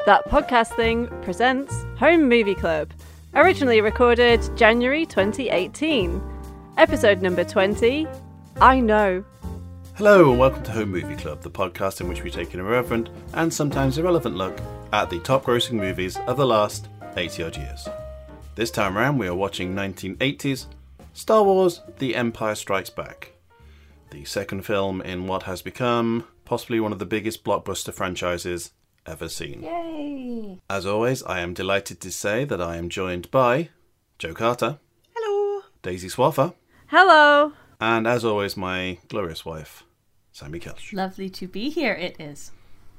That Podcast Thing presents Home Movie Club, originally recorded January 2018. Episode number 20, I Know. Hello and welcome to Home Movie Club, the podcast in which we take an irreverent and sometimes irrelevant look at the top grossing movies of the last 80 odd years. This time around we are watching 1980's Star Wars The Empire Strikes Back, the second film in what has become possibly one of the biggest blockbuster franchises ever seen. Yay! As always, I am delighted to say that I am joined by Joe Carter. Hello. Daisy Swaffer. Hello! And as always, my glorious wife, Sammy Kelch. Lovely to be here, it is.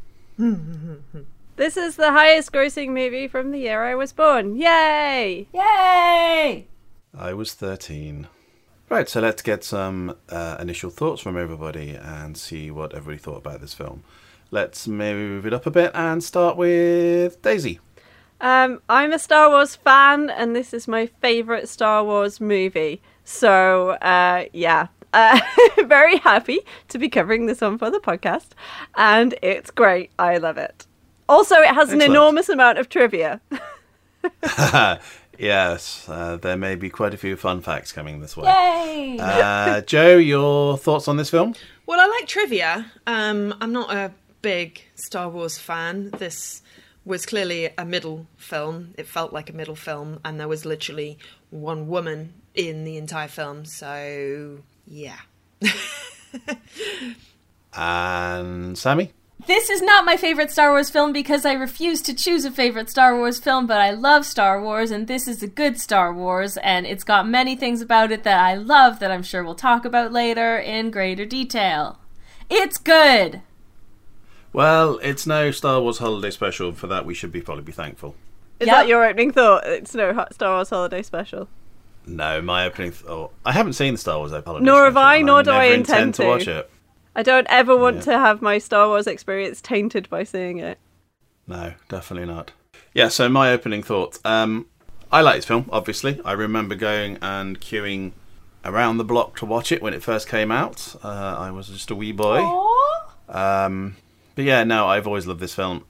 This is the highest grossing movie from the year I was born. Yay! Yay! I was 13. Right, so let's get some initial thoughts from everybody and see what everybody thought about this film. Let's move it up a bit and start with Daisy. I'm a Star Wars fan, and this is my favourite Star Wars movie. So, very happy to be covering this one for the podcast, and it's great. I love it. Also, it has an enormous amount of trivia. Yes, there may be quite a few fun facts coming this way. Yay! Joe, your thoughts on this film? Well, I like trivia. I'm not a big Star Wars fan. This was clearly a middle film. It felt like a middle film, and there was literally one woman in the entire film. So, yeah. And Sammy? This is not my favorite Star Wars film because I refuse to choose a favorite Star Wars film, but I love Star Wars, and this is a good Star Wars, and it's got many things about it that I love that I'm sure we'll talk about later in greater detail. It's good! Well, it's no Star Wars Holiday Special. For that, we should probably be thankful. Is that your opening thought? It's no Star Wars Holiday Special. No, my opening thought... I haven't seen the Star Wars Holiday Special. Nor have I, nor do I intend to watch it. I don't ever want to have my Star Wars experience tainted by seeing it. No, definitely not. Yeah, so my opening thoughts. I like this film, obviously. I remember going and queuing around the block to watch it when it first came out. I was just a wee boy. But yeah, no, I've always loved this film.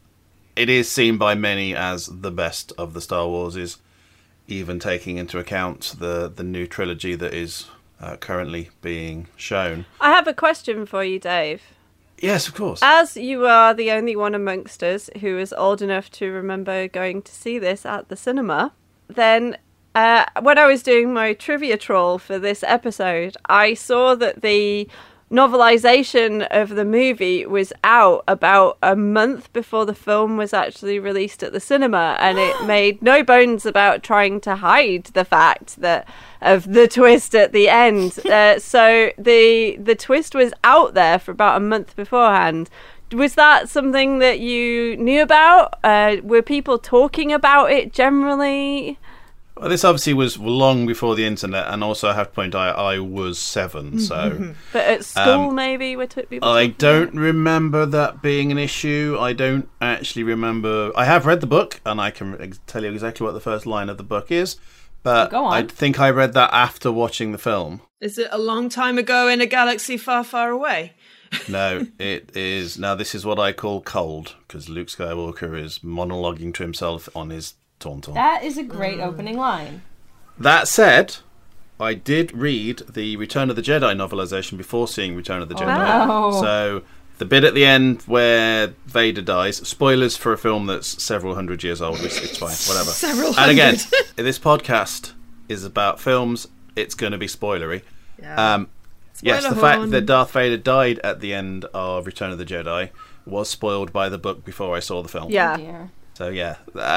It is seen by many as the best of the Star Warses, even taking into account the new trilogy that is currently being shown. I have a question for you, Dave. Yes, of course. As you are the only one amongst us who is old enough to remember going to see this at the cinema, then when I was doing my trivia troll for this episode, I saw that the novelization of the movie was out about a month before the film was actually released at the cinema, and it made no bones about trying to hide the fact that of the twist at the end. So the twist was out there for about a month beforehand. Was that something that you knew about? Were people talking about it generally? Well, this obviously was long before the internet, and also I have to point out I was 7, so... But at school, maybe, were people I don't remember that being an issue. I don't actually remember... I have read the book, and I can tell you exactly what the first line of the book is, but I think I read that after watching the film. Is it a long time ago in a galaxy far, far away? No, it is... Now, this is what I call cold, because Luke Skywalker is monologuing to himself on his... Tauntaun. That is a great opening line. That said, I did read the Return of the Jedi novelization before seeing Return of the Jedi. Wow. So the bit at the end where Vader dies, spoilers for a film that's several hundred years old, it's fine, whatever. Several hundred. And again, this podcast is about films, it's going to be spoilery. Yeah. Yes, the fact that Darth Vader died at the end of Return of the Jedi was spoiled by the book before I saw the film. Yeah. Oh dear. So yeah,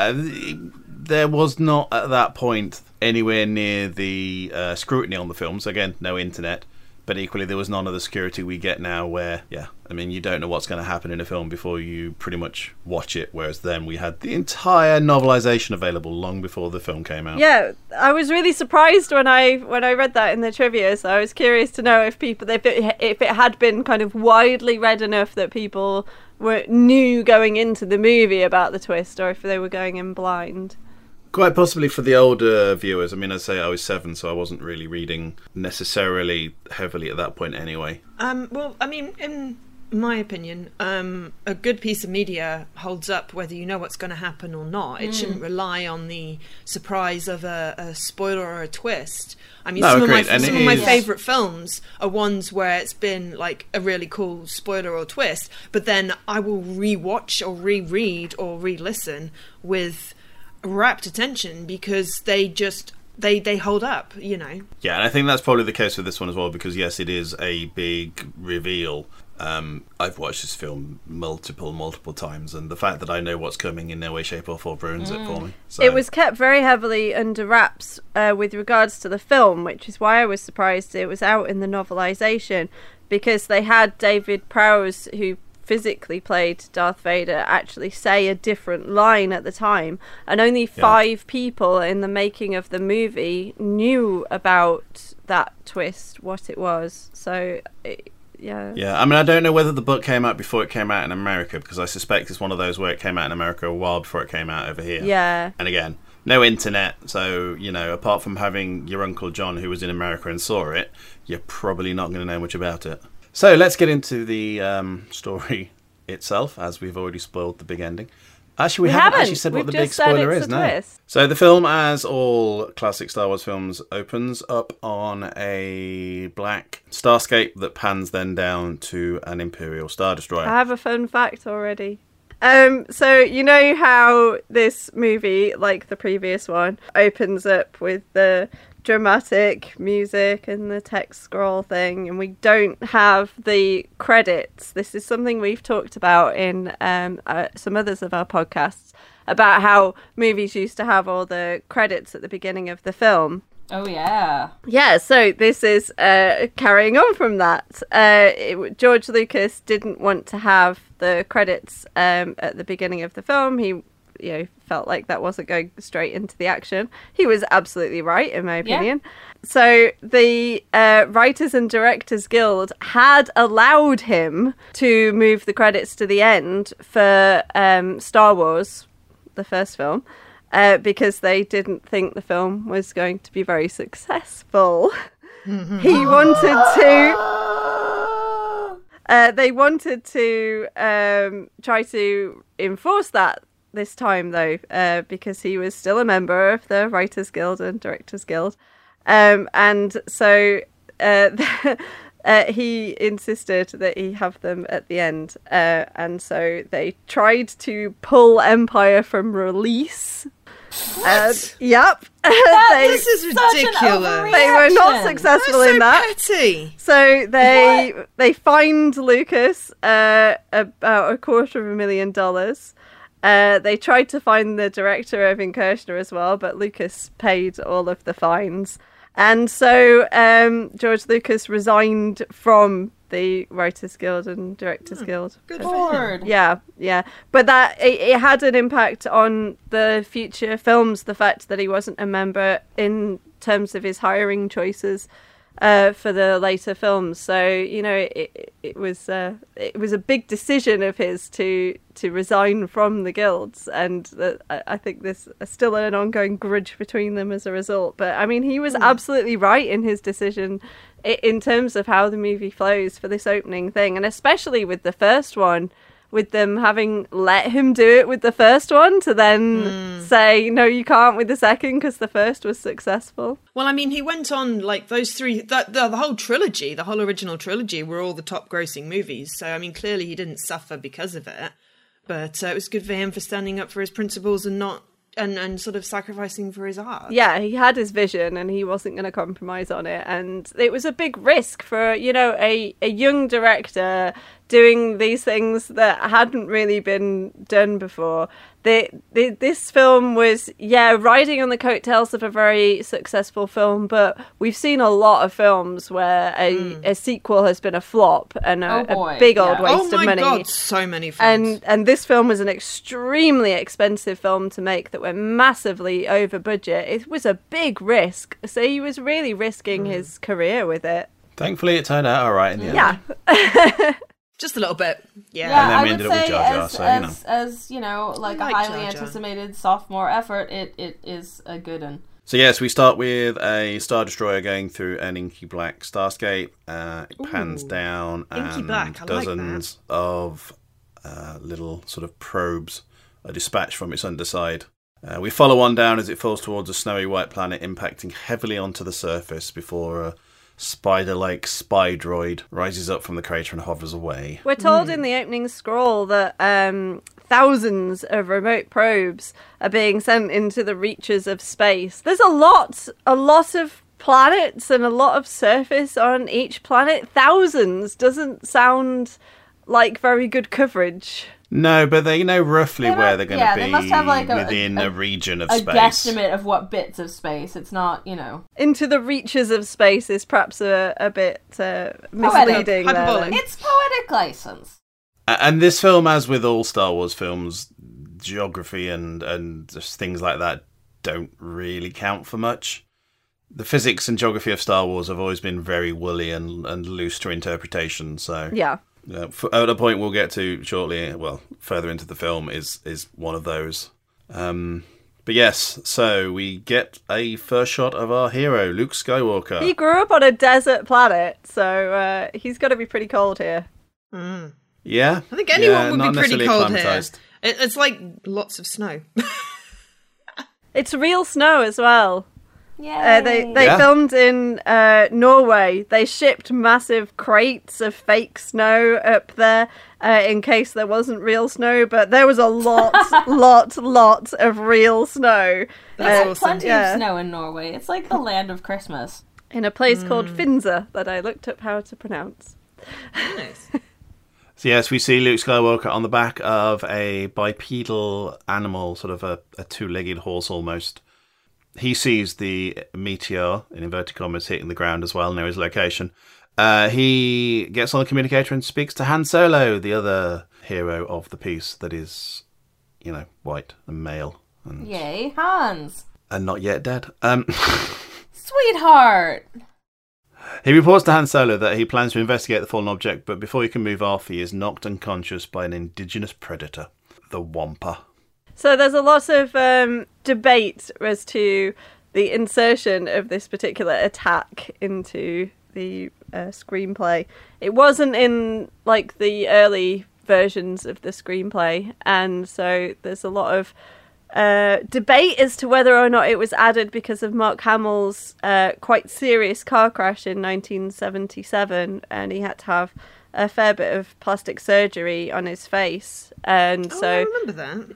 there was not at that point anywhere near the scrutiny on the films. Again, no internet, but equally there was none of the security we get now where, you don't know what's going to happen in a film before you pretty much watch it, whereas then we had the entire novelization available long before the film came out. Yeah, I was really surprised when I read that in the trivia, so I was curious to know if it had been kind of widely read enough that people knew going into the movie about the twist, or if they were going in blind. Quite possibly for the older viewers. I mean, I say I was 7, so I wasn't really reading necessarily heavily at that point anyway. Well, I mean, in my opinion, a good piece of media holds up whether you know what's going to happen or not. It shouldn't rely on the surprise of a spoiler or a twist. I mean, some of my favourite films are ones where it's been like a really cool spoiler or twist, but then I will rewatch or reread or re-listen with rapt attention because they hold up, you know. Yeah, and I think that's probably the case with this one as well, because yes, it is a big reveal. I've watched this film multiple times, and the fact that I know what's coming in no way, shape or form ruins it for me. So. It was kept very heavily under wraps with regards to the film, which is why I was surprised it was out in the novelisation, because they had David Prowse, who physically played Darth Vader, actually say a different line at the time, and only 5 people in the making of the movie knew about that twist, what it was. So yeah, I mean, I don't know whether the book came out before it came out in America, because I suspect it's one of those where it came out in America a while before it came out over here. Yeah. And again, no internet, so, you know, apart from having your Uncle John who was in America and saw it, you're probably not going to know much about it. So let's get into the story itself, as we've already spoiled the big ending. Actually, we haven't actually said what the big spoiler is now. So the film, as all classic Star Wars films, opens up on a black starscape that pans then down to an Imperial Star Destroyer. I have a fun fact already. So you know how this movie, like the previous one, opens up with the dramatic music and the text scroll thing, and we don't have the credits. This is something we've talked about in some others of our podcasts, about how movies used to have all the credits at the beginning of the film. Oh yeah. Yeah, so this is carrying on from that. George Lucas didn't want to have the credits at the beginning of the film. He felt like that wasn't going straight into the action. He was absolutely right, in my opinion. Yeah. So the Writers and Directors Guild had allowed him to move the credits to the end for Star Wars, the first film, because they didn't think the film was going to be very successful. He wanted to... they wanted to try to enforce that this time, though, because he was still a member of the Writers Guild and Directors Guild. And so he insisted that he have them at the end. And so they tried to pull Empire from release. What? Yep. This is ridiculous. They were not successful in that. Petty. So they fined Lucas about $250,000. They tried to find the director, Irving Kershner, as well, but Lucas paid all of the fines. And so George Lucas resigned from the Writers Guild and Directors Guild. Good for him. Yeah. But that it had an impact on the future films, the fact that he wasn't a member in terms of his hiring choices for the later films. So, you know, it was a big decision of his to resign from the guilds, and I think there's still an ongoing grudge between them as a result. But I mean, he was absolutely right in his decision in terms of how the movie flows for this opening thing, and especially with the first one, with them having let him do it with the first one to then say, no, you can't with the second because the first was successful. Well, I mean, he went on, like, those three, the whole trilogy, the whole original trilogy were all the top grossing movies. So, I mean, clearly he didn't suffer because of it. But it was good for him for standing up for his principles and not... And sort of sacrificing for his art. Yeah, he had his vision and he wasn't going to compromise on it. And it was a big risk for, you know, a young director doing these things that hadn't really been done before. This film was, riding on the coattails of a very successful film, but we've seen a lot of films where a sequel has been a flop and a big old waste of money. Oh my God, so many films. And this film was an extremely expensive film to make that went massively over budget. It was a big risk, so he was really risking his career with it. Thankfully, it turned out all right in the end. Yeah. Just a little bit, yeah. And then we I ended would up with say Jar Jar, so, you know. as you know, like a highly anticipated sophomore effort, it is a good one. So yes, we start with a Star Destroyer going through an inky black starscape. It pans down, inky and black, I dozens of little sort of probes are dispatched from its underside. We follow one down as it falls towards a snowy white planet, impacting heavily onto the surface before a spider-like spy droid rises up from the crater and hovers away. We're told in the opening scroll that thousands of remote probes are being sent into the reaches of space. There's a lot of planets and a lot of surface on each planet. Thousands doesn't sound like very good coverage. No, but they know roughly where they're going to be they must have like within a region of a space. guesstimate of what bits of space. It's not, Into the reaches of space is perhaps a bit misleading. Hyperbolic. It's poetic license. And this film, as with all Star Wars films, geography and just things like that don't really count for much. The physics and geography of Star Wars have always been very woolly and loose to interpretation. So Yeah. At a point we'll get to shortly, well, further into the film, is one of those. But yes, so we get a first shot of our hero, Luke Skywalker. He grew up on a desert planet, so he's got to be pretty cold here. Yeah, I think anyone would be pretty cold here. acclimatized. It's like lots of snow. It's real snow as well. Yeah. They Yeah. filmed in Norway. They shipped massive crates of fake snow up there in case there wasn't real snow, but there was a lot of real snow. That's awesome. Plenty of snow in Norway. It's like the land of Christmas. In a place called Finse that I looked up how to pronounce. Nice. So yes, we see Luke Skywalker on the back of a bipedal animal, sort of a two-legged horse almost. He sees the meteor, in inverted commas, hitting the ground as well, near his location. He gets on the communicator and speaks to Han Solo, the other hero of the piece that is, white and male. And, Yay, Hans. and not yet dead. Sweetheart. He reports to Han Solo that he plans to investigate the fallen object, but before he can move off, he is knocked unconscious by an indigenous predator, the Wampa. So there's a lot of debate as to the insertion of this particular attack into the screenplay. It wasn't in like the early versions of the screenplay, and so there's a lot of debate as to whether or not it was added because of Mark Hamill's quite serious car crash in 1977, and he had to have a fair bit of plastic surgery on his face, and I remember that.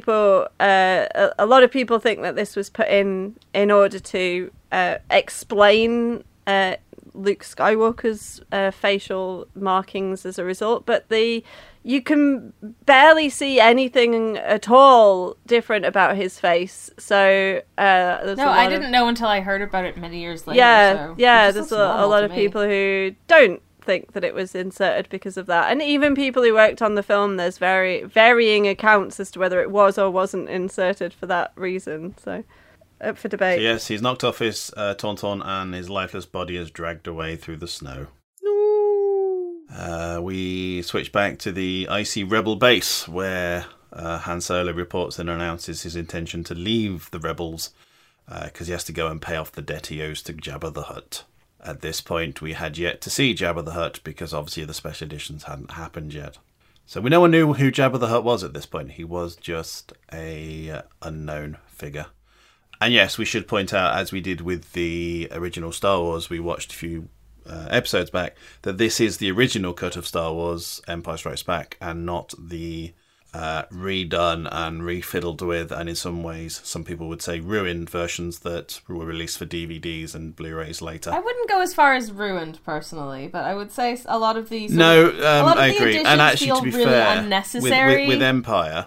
a lot of people think that this was put in order to explain Luke Skywalker's facial markings as a result, but you can barely see anything at all different about his face. So I didn't know until I heard about it many years later. There's a lot of people who don't think that it was inserted because of that, and even people who worked on the film, there's very varying accounts as to whether it was or wasn't inserted for that reason. So up for debate. So yes, he's knocked off his tauntaun and his lifeless body is dragged away through the snow. We switch back to the icy rebel base where Han Solo reports and announces his intention to leave the rebels because he has to go and pay off the debt he owes to Jabba the Hutt. At this point, we had yet to see Jabba the Hutt because obviously the special editions hadn't happened yet. So no one knew who Jabba the Hutt was at this point. He was just a unknown figure. And yes, we should point out, as we did with the original Star Wars, we watched a few episodes back, that this is the original cut of Star Wars Empire Strikes Back and not the redone and refiddled with, and in some ways, some people would say ruined versions that were released for DVDs and Blu-rays later. I wouldn't go as far as ruined personally, but I would say a lot of these. I agree. And actually, feel to be really fair, unnecessary. with Empire,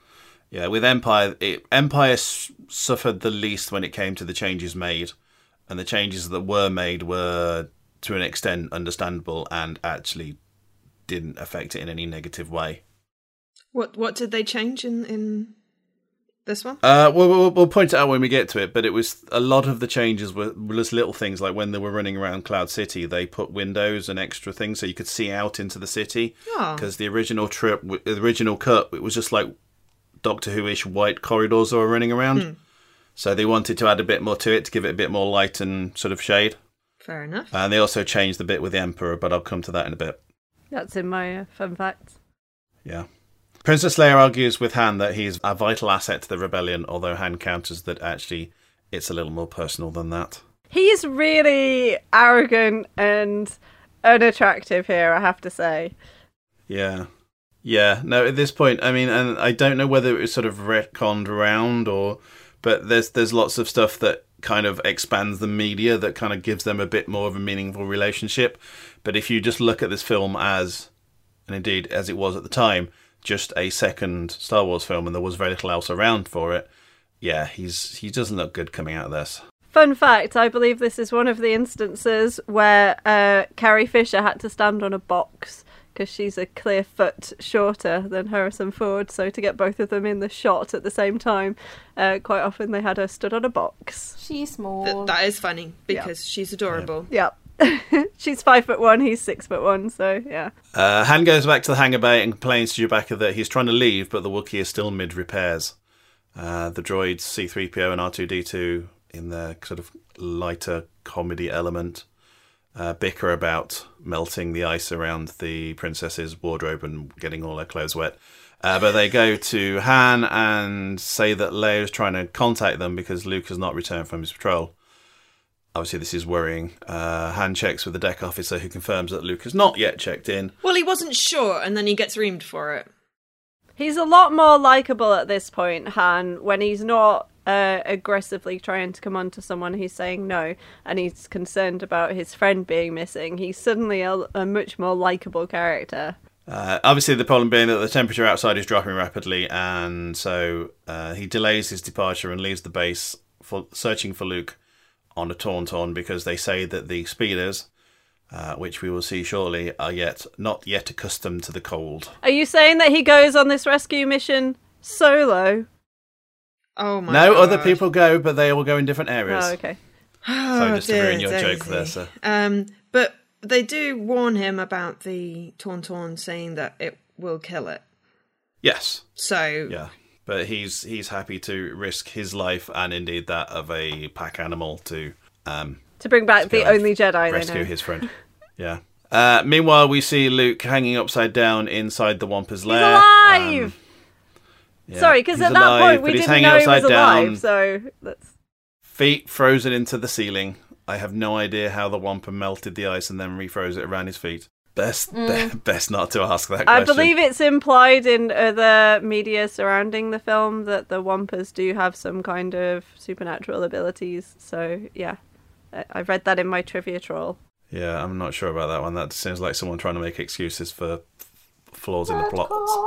Empire suffered the least when it came to the changes made, and the changes that were made were to an extent understandable and actually didn't affect it in any negative way. What did they change in this one? We'll point it out when we get to it, but it was a lot of the changes were just little things, like when they were running around Cloud City, they put windows and extra things so you could see out into the city. Because the original cut, it was just like Doctor Who-ish white corridors that were running around. So they wanted to add a bit more to it to give it a bit more light and sort of shade. Fair enough. And they also changed the bit with the Emperor, but I'll come to that in a bit. That's in my fun facts. Yeah. Princess Leia argues with Han that he's a vital asset to the rebellion, although Han counters that actually it's a little more personal than that. He's really arrogant and unattractive here, I have to say. Yeah. Yeah. No, at this point, I mean, and I don't know whether it was sort of retconned around but there's lots of stuff that kind of expands the media that kind of gives them a bit more of a meaningful relationship. But if you just look at this film as, and indeed as it was at the time, just a second Star Wars film and there was very little else around for it, yeah, he doesn't look good coming out of this. Fun fact, I believe this is one of the instances where Carrie Fisher had to stand on a box because she's a clear foot shorter than Harrison Ford, so to get both of them in the shot at the same time, quite often they had her stood on a box. She's small. That is funny, because she's adorable. Yeah. She's 5'1", he's 6'1", so yeah. Han goes back to the hangar bay and complains to Chewbacca that he's trying to leave, but the Wookiee is still mid-repairs. The droids C-3PO and R2-D2, in their sort of lighter comedy element, bicker about melting the ice around the princess's wardrobe and getting all her clothes wet. But they go to Han and say that Leia's trying to contact them because Luke has not returned from his patrol. Obviously, this is worrying. Han checks with the deck officer who confirms that Luke has not yet checked in. Well, he wasn't sure, and then he gets reamed for it. He's a lot more likeable at this point, Han, when he's not aggressively trying to come on to someone. He's saying no, and he's concerned about his friend being missing. He's suddenly a much more likeable character. Obviously, the problem being that the temperature outside is dropping rapidly, and so he delays his departure and leaves the base searching for Luke on a Tauntaun because they say that the speeders, which we will see shortly, are not yet accustomed to the cold. Are you saying that he goes on this rescue mission solo? Oh my No, God. other people go, but they all go in different areas. Oh, okay. Sorry, just to ruin your Daisy. joke there, sir. But they do warn him about the Tauntaun, saying that it will kill it. Yes. So Yeah. But he's happy to risk his life and indeed that of a pack animal to bring back the go and only Jedi they rescue know. his friend. Yeah. Meanwhile, we see Luke hanging upside down inside the Wampa's lair. He's alive! Yeah, Sorry, because he's at that alive, point but we he's didn't hanging know he was upside down, alive, so that's... feet frozen into the ceiling. I have no idea how the Wampa melted the ice and then refroze it around his feet. Best not to ask that question. I believe it's implied in other media surrounding the film that the Wampas do have some kind of supernatural abilities. So, yeah, I read that in my trivia troll. Yeah, I'm not sure about that one. That seems like someone trying to make excuses for flaws in the plots.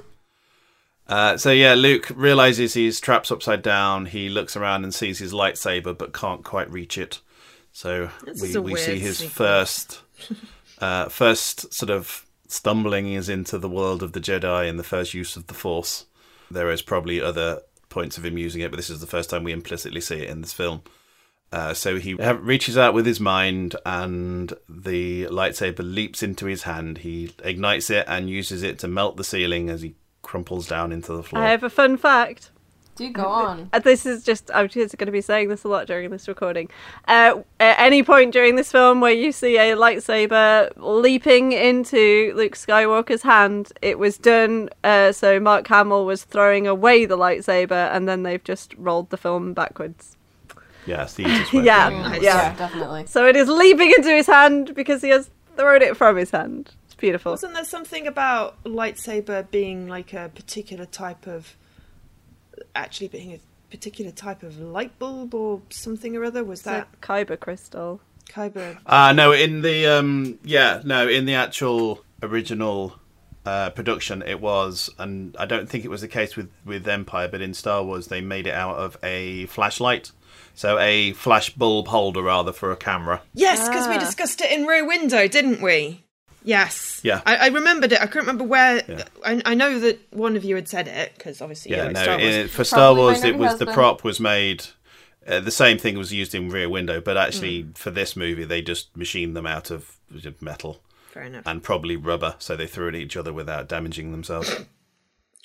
So yeah, Luke realizes he's trapped upside down. He looks around and sees his lightsaber, but can't quite reach it. So we see his first sort of stumbling is into the world of the Jedi and the first use of the Force. There is probably other points of him using it, but this is the first time we implicitly see it in this film. So he reaches out with his mind and the lightsaber leaps into his hand. He ignites it and uses it to melt the ceiling as he crumples down into the floor. I have a fun fact. Do go on. This is just, I'm just going to be saying this a lot during this recording. At any point during this film where you see a lightsaber leaping into Luke Skywalker's hand, it was done so Mark Hamill was throwing away the lightsaber and then they've just rolled the film backwards. Yeah, it's the easiest way. Yeah. Definitely. So it is leaping into his hand because he has thrown it from his hand. It's beautiful. wasn't there something about lightsaber being like a particular type of... actually being a particular type of light bulb or something or other? Was that It's a Kyber crystal? Kyber? No, in the actual original production it was, and I don't think it was the case with Empire, but in Star Wars they made it out of a flashlight. So a flash bulb holder, rather, for a camera. Yes, because we discussed it in Rear Window, didn't we? Yes. Yeah. I remembered it. I couldn't remember where. Yeah. I know that one of you had said it, because obviously you like Star Wars. For Star Probably Wars, my it was husband. the prop was made. The same thing was used in Rear Window, but actually for this movie they just machined them out of metal Fair enough. and probably rubber, so they threw at each other without damaging themselves.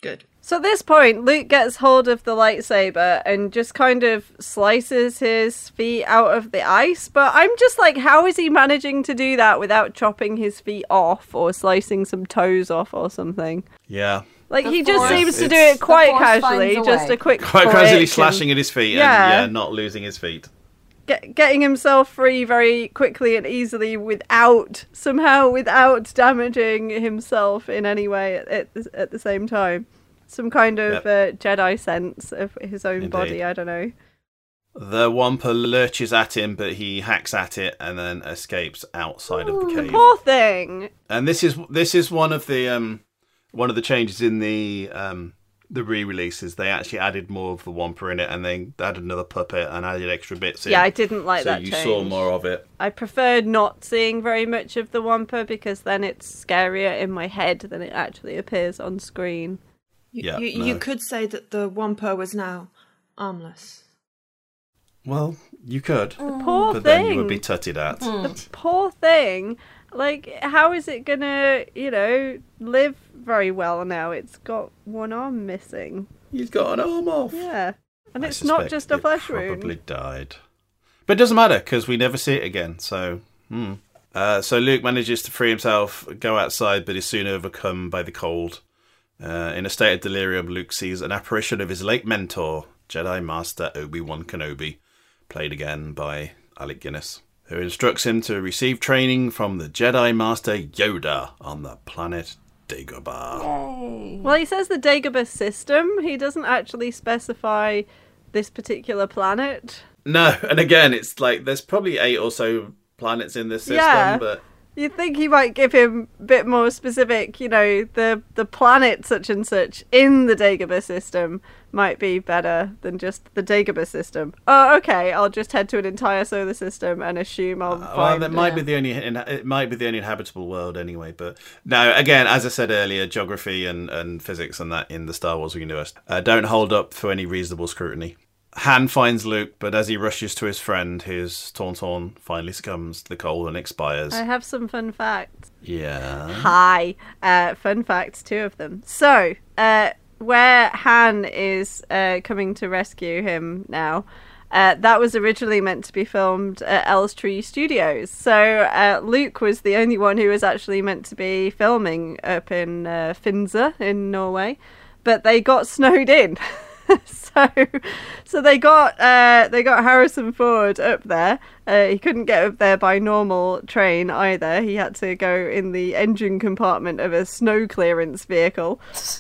Good. So at this point, Luke gets hold of the lightsaber and just kind of slices his feet out of the ice. But I'm just like, how is he managing to do that without chopping his feet off or slicing some toes off or something? Yeah. Like, The he just Force- seems to do it's- it quite the Force casually, finds a just way. a quick Quite flick casually and slashing at his feet Yeah. and not losing his feet. getting himself free very quickly and easily without damaging himself in any way at the same time. Some kind of Jedi sense of his own Indeed. body, I don't know. The Wampa lurches at him, but he hacks at it and then escapes outside of the cave. Poor thing. And this is one of the changes in the re-releases. They actually added more of the Wampa in it, and they added another puppet and added extra bits in. Yeah, I didn't like so that you change. saw more of it. I preferred not seeing very much of the Wampa because then it's scarier in my head than it actually appears on screen. You could say that the Wampa was now armless. Well, you could, Poor but thing. then you would be tutted at. The poor thing. Like, how is it gonna, live very well now? It's got one arm missing. He's got an arm off. Yeah. And I it's not suspect just a it flesh probably wound. died. But it doesn't matter, because we never see it again, so... So Luke manages to free himself, go outside, but is soon overcome by the cold. In a state of delirium, Luke sees an apparition of his late mentor, Jedi Master Obi-Wan Kenobi, played again by Alec Guinness, who instructs him to receive training from the Jedi Master Yoda on the planet Dagobah. Well, he says the Dagobah system. He doesn't actually specify this particular planet. No, and again, it's like there's probably 8 or so planets in this system, Yeah. but... You'd think he might give him a bit more specific, the planet such and such in the Dagobah system might be better than just the Dagobah system. Oh, okay, I'll just head to an entire solar system and assume I'll Well, find... that might be the only. It might be the only habitable world anyway. But no, again, as I said earlier, geography and physics and that in the Star Wars universe don't hold up for any reasonable scrutiny. Han finds Luke, but as he rushes to his friend, his Tauntaun finally succumbs to the cold and expires. I have some fun facts. Yeah. Hi. Fun facts, 2 of them. So, where Han is coming to rescue him now, that was originally meant to be filmed at Elstree Studios. So Luke was the only one who was actually meant to be filming up in Finse in Norway, but they got snowed in. So they got Harrison Ford up there. He couldn't get up there by normal train either. He had to go in the engine compartment of a snow clearance vehicle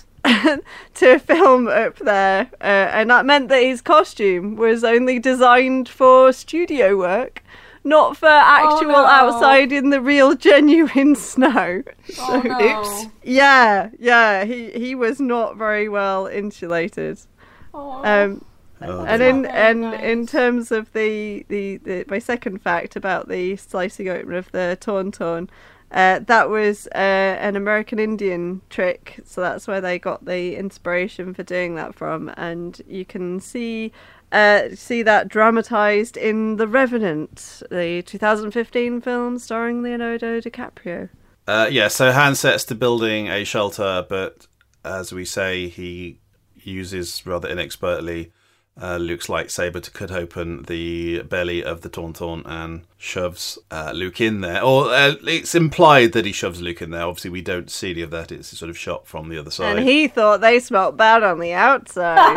to film up there. And that meant that his costume was only designed for studio work, not for actual outside in the real genuine snow. Oh, no. Oops. Yeah, he was not very well insulated. Oh. And That's not very in nice. terms of the my second fact about the slicing open of the Tauntaun, that was an American Indian trick, so that's where they got the inspiration for doing that from, and you can see that dramatized in The Revenant, the 2015 film starring Leonardo DiCaprio. So Han sets to building a shelter, but as we say, he uses rather inexpertly Luke's lightsaber to cut open the belly of the Tauntaun and shoves Luke in there. Or it's implied that he shoves Luke in there. Obviously, we don't see any of that. It's sort of shot from the other side. And he thought they smelt bad on the outside.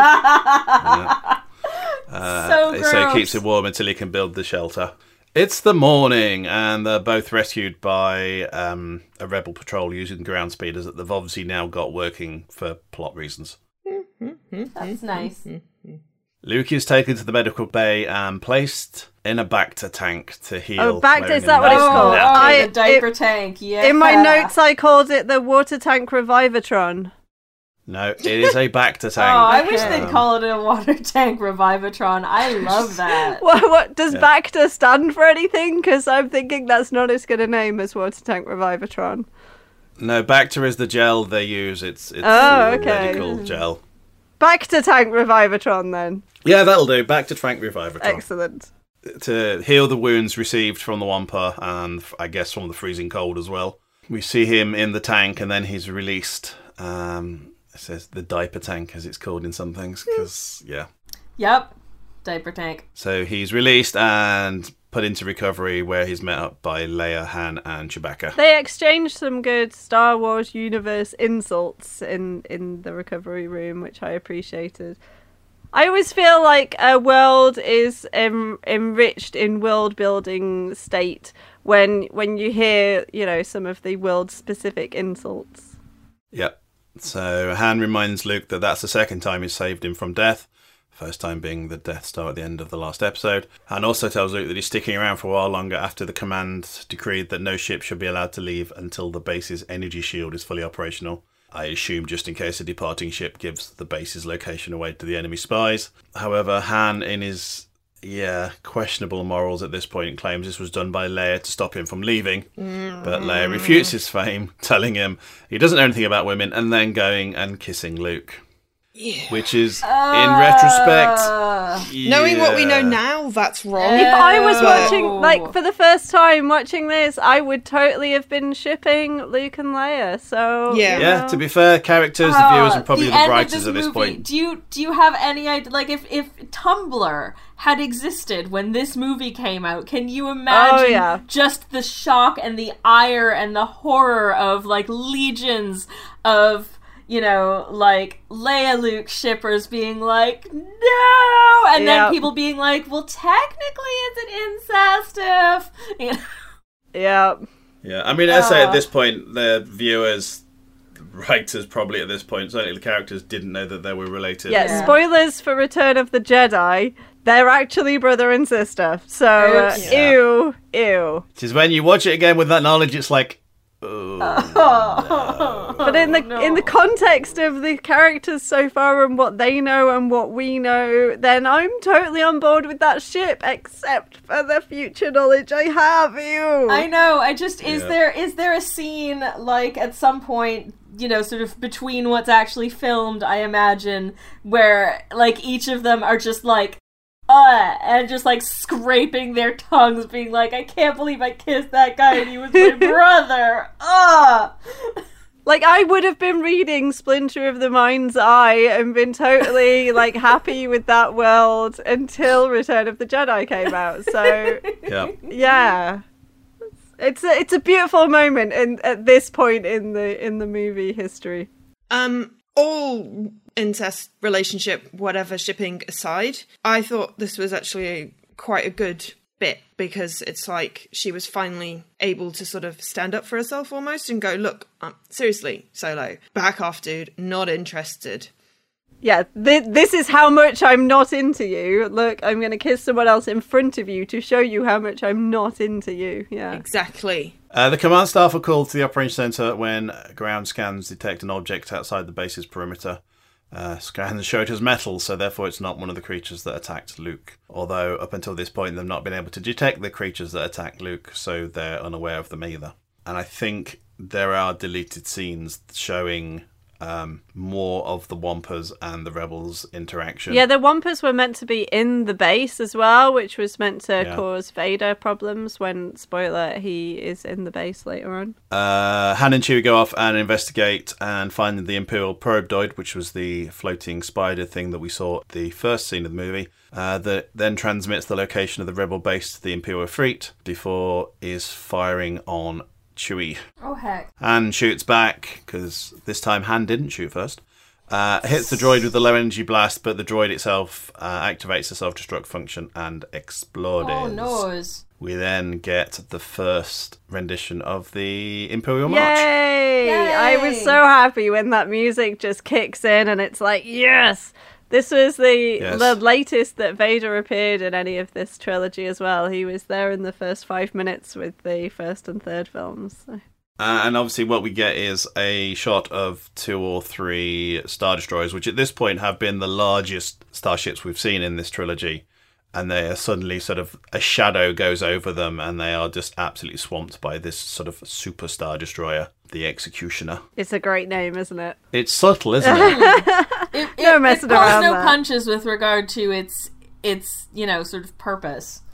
So gross. So he keeps it warm until he can build the shelter. It's the morning, and they're both rescued by a rebel patrol using ground speeders that they've obviously now got working for plot reasons. That's nice. Luke is taken to the medical bay and placed in a Bacta tank to heal. Oh, Bacta, wearing is a that what it's medical called? napkin. The diaper tank, yeah. In my notes, I called it the water tank revivatron. No, it is a Bacta tank. Oh, I wish Okay. they'd call it a water tank revivatron. I love that. What does Yeah. Bacta stand for anything? Because I'm thinking that's not as good a name as water tank revivatron. No, Bacta is the gel they use. It's Oh, the okay. medical gel. Bacta tank revivatron, then. Yeah, that'll do. Bacta tank revivatron. Excellent. To heal the wounds received from the Wampa and I guess from the freezing cold as well. We see him in the tank and then he's released. It says the diaper tank, as it's called in some things, because, yeah. Yep. Diaper tank. So he's released and put into recovery, where he's met up by Leia, Han, and Chewbacca. They exchanged some good Star Wars universe insults in the recovery room, which I appreciated. I always feel like a world is enriched in world building state when you hear, some of the world specific insults. Yep. So Han reminds Luke that that's the second time he's saved him from death. First time being the Death Star at the end of the last episode. Han also tells Luke that he's sticking around for a while longer after the command decreed that no ship should be allowed to leave until the base's energy shield is fully operational. I assume just in case a departing ship gives the base's location away to the enemy spies. However, Han, in his questionable morals at this point, claims this was done by Leia to stop him from leaving. But Leia refutes his claim, telling him he doesn't know anything about women, and then going and kissing Luke. Yeah. Which is, in retrospect... Knowing what we know now, that's wrong. If I was watching, for the first time watching this, I would totally have been shipping Luke and Leia, so... Yeah, to be fair, characters, the viewers, and probably the writers at this point. Do you have any idea, if Tumblr had existed when this movie came out, can you imagine just the shock and the ire and the horror of, legions of... Leia Luke shippers being like, no! And then people being like, well, technically it's an incest if... Yeah. Yeah, I mean, I'd say at this point, the viewers, writers probably at this point, certainly the characters didn't know that they were related. Yeah, spoilers for Return of the Jedi. They're actually brother and sister. So, ew. Which is when you watch it again with that knowledge, it's like... But in the context of the characters so far and what they know and what we know, then I'm totally on board with that ship, except for the future knowledge I have. Ew. I know. Is there a scene at some point, sort of between what's actually filmed, I imagine, where each of them are just and just scraping their tongues, being like, I can't believe I kissed that guy and he was my brother. I would have been reading Splinter of the Mind's Eye and been totally happy with that world until Return of the Jedi came out. So yeah. It's a beautiful moment at this point in the movie history. All incest relationship, whatever, shipping aside, I thought this was actually quite a good bit, because it's she was finally able to sort of stand up for herself almost and go, look, seriously, Solo, back off, dude, not interested. Yeah, this is how much I'm not into you. Look, I'm going to kiss someone else in front of you to show you how much I'm not into you. Yeah, exactly. The command staff are called to the operations center when ground scans detect an object outside the base's perimeter. Scans show it as metal, so therefore it's not one of the creatures that attacked Luke. Although up until this point they've not been able to detect the creatures that attacked Luke, so they're unaware of them either. And I think there are deleted scenes showing more of the Wampus and the Rebels interaction. Yeah, the Wampus were meant to be in the base as well, which was meant to cause Vader problems when, spoiler, he is in the base later on. Han and Chewie go off and investigate and find the Imperial probe droid, which was the floating spider thing that we saw at the first scene of the movie, that then transmits the location of the Rebel base to the Imperial fleet before is firing on Chewie. Oh, heck. Han shoots back, because this time Han didn't shoot first. Hits the droid with the low energy blast, but the droid itself activates the self-destruct function and explodes. Oh, no. We then get the first rendition of the Imperial March. Yay! I was so happy when that music just kicks in and it's like, yes! This was the latest that Vader appeared in any of this trilogy as well. He was there in the first 5 minutes with the first and third films. So. And obviously what we get is a shot of 2 or 3 Star Destroyers, which at this point have been the largest starships we've seen in this trilogy. And they are suddenly sort of, a shadow goes over them and they are just absolutely swamped by this sort of super Star Destroyer, the Executioner. It's a great name, isn't it? It's subtle, isn't it? No messing around. It pulls no punches with regard to its sort of purpose.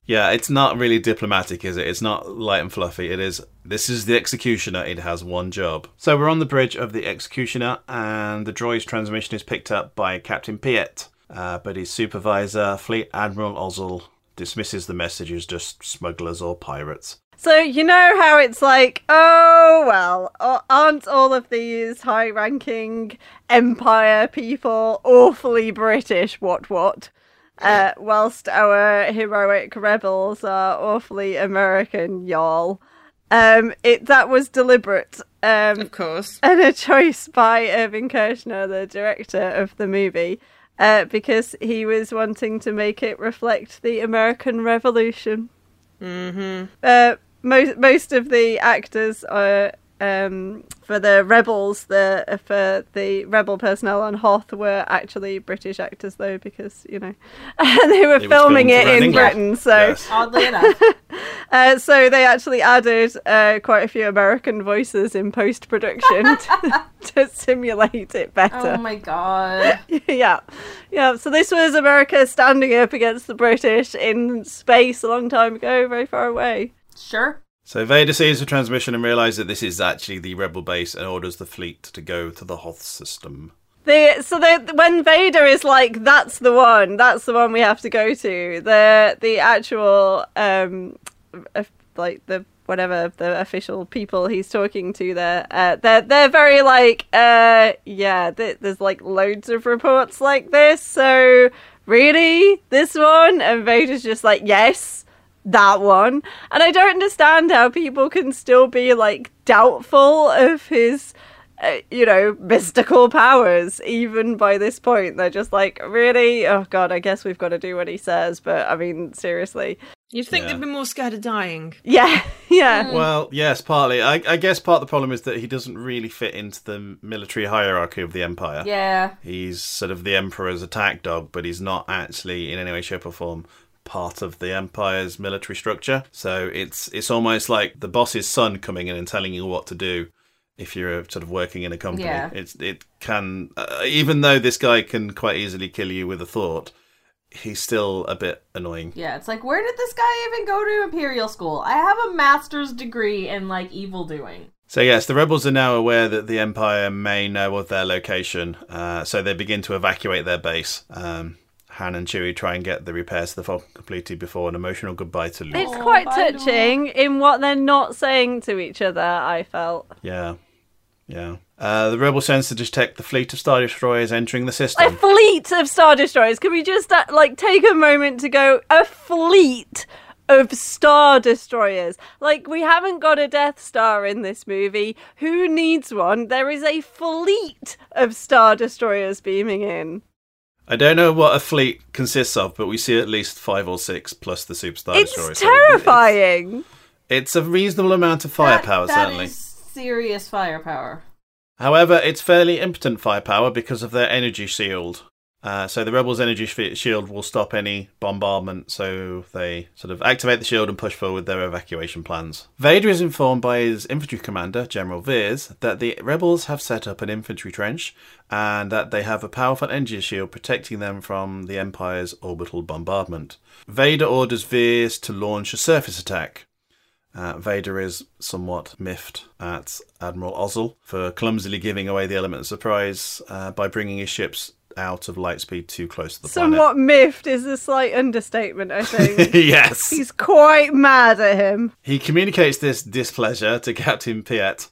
Yeah, it's not really diplomatic, is it? It's not light and fluffy. This is the Executioner. It has one job. So we're on the bridge of the Executioner, and the droid's transmission is picked up by Captain Piet. But his supervisor, Fleet Admiral Ozzel, dismisses the message as just smugglers or pirates. So you know how it's like, oh, well, aren't all of these high-ranking Empire people awfully British, what? Whilst our heroic rebels are awfully American, y'all. That was deliberate. Of course. And a choice by Irving Kershner, the director of the movie, because he was wanting to make it reflect the American Revolution. Mm-hmm. Most of the actors are for the rebels, for the rebel personnel on Hoth were actually British actors, though, because they were filming it in Britain. So yes. Oddly enough. So they actually added quite a few American voices in post-production to simulate it better. Oh my god. Yeah. So this was America standing up against the British in space a long time ago, very far away. Sure. So Vader sees the transmission and realises that this is actually the rebel base and orders the fleet to go to the Hoth system. When Vader is like, that's the one we have to go to, the actual the official people he's talking to there, they're very like, there's like loads of reports like this, so really, this one? And Vader's just like, yes, that one. And I don't understand how people can still be like doubtful of his mystical powers even by this point. They're just like, really? Oh god, I guess we've got to do what he says, but I mean, seriously. You'd think they'd be more scared of dying. Yeah. Well, yes, partly. I guess part of the problem is that he doesn't really fit into the military hierarchy of the Empire. Yeah. He's sort of the Emperor's attack dog, but he's not actually in any way, shape or form part of the Empire's military structure. So it's almost like the boss's son coming in and telling you what to do if you're sort of working in a company. Yeah. It can, even though this guy can quite easily kill you with a thought, he's still a bit annoying. Yeah, it's like, where did this guy even go to Imperial School? I have a master's degree in, like, evil doing. So yes, the rebels are now aware that the Empire may know of their location, so they begin to evacuate their base. Han and Chewie try and get the repairs to the Falcon completed before an emotional goodbye to Luke. It's quite touching in what they're not saying to each other, I felt. Yeah. The rebel sends to detect the fleet of Star Destroyers entering the system. A fleet of Star Destroyers. Can we just take a moment to go, a fleet of Star Destroyers? Like, we haven't got a Death Star in this movie. Who needs one? There is a fleet of Star Destroyers beaming in. I don't know what a fleet consists of, but we see at least 5 or 6 plus the Super Star Destroyers. It's terrifying. It's a reasonable amount of firepower, certainly. That is serious firepower. However, it's fairly impotent firepower because of their energy shield. So the rebels' energy shield will stop any bombardment, so they sort of activate the shield and push forward their evacuation plans. Vader is informed by his infantry commander, General Veers, that the rebels have set up an infantry trench and that they have a powerful energy shield protecting them from the Empire's orbital bombardment. Vader orders Veers to launch a surface attack. Vader is somewhat miffed at Admiral Ozzel for clumsily giving away the element of surprise by bringing his ships out of light speed too close to the planet. Somewhat miffed is a slight understatement, I think. Yes. He's quite mad at him. He communicates this displeasure to Captain Piet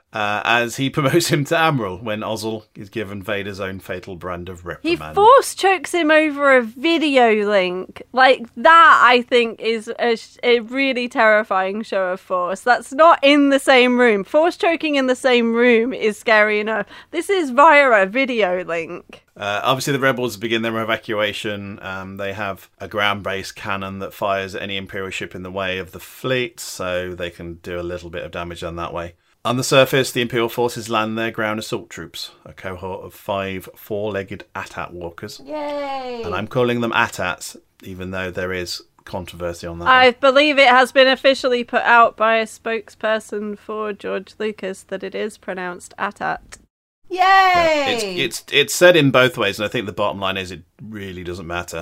as he promotes him to Admiral when Ozzel is given Vader's own fatal brand of reprimand. He force chokes him over a video link. Like, that, I think, is a really terrifying show of force. That's not in the same room. Force choking in the same room is scary enough. This is via a video link. Obviously, the rebels begin their evacuation. They have a ground-based cannon that fires at any Imperial ship in the way of the fleet, so they can do a little bit of damage on that way. On the surface, the Imperial forces land their ground assault troops, a cohort of 5 four-legged AT-AT walkers. Yay! And I'm calling them AT-ATs, even though there is controversy on that. I believe it has been officially put out by a spokesperson for George Lucas that it is pronounced AT-AT. Yay! It's said in both ways, and I think the bottom line is it really doesn't matter.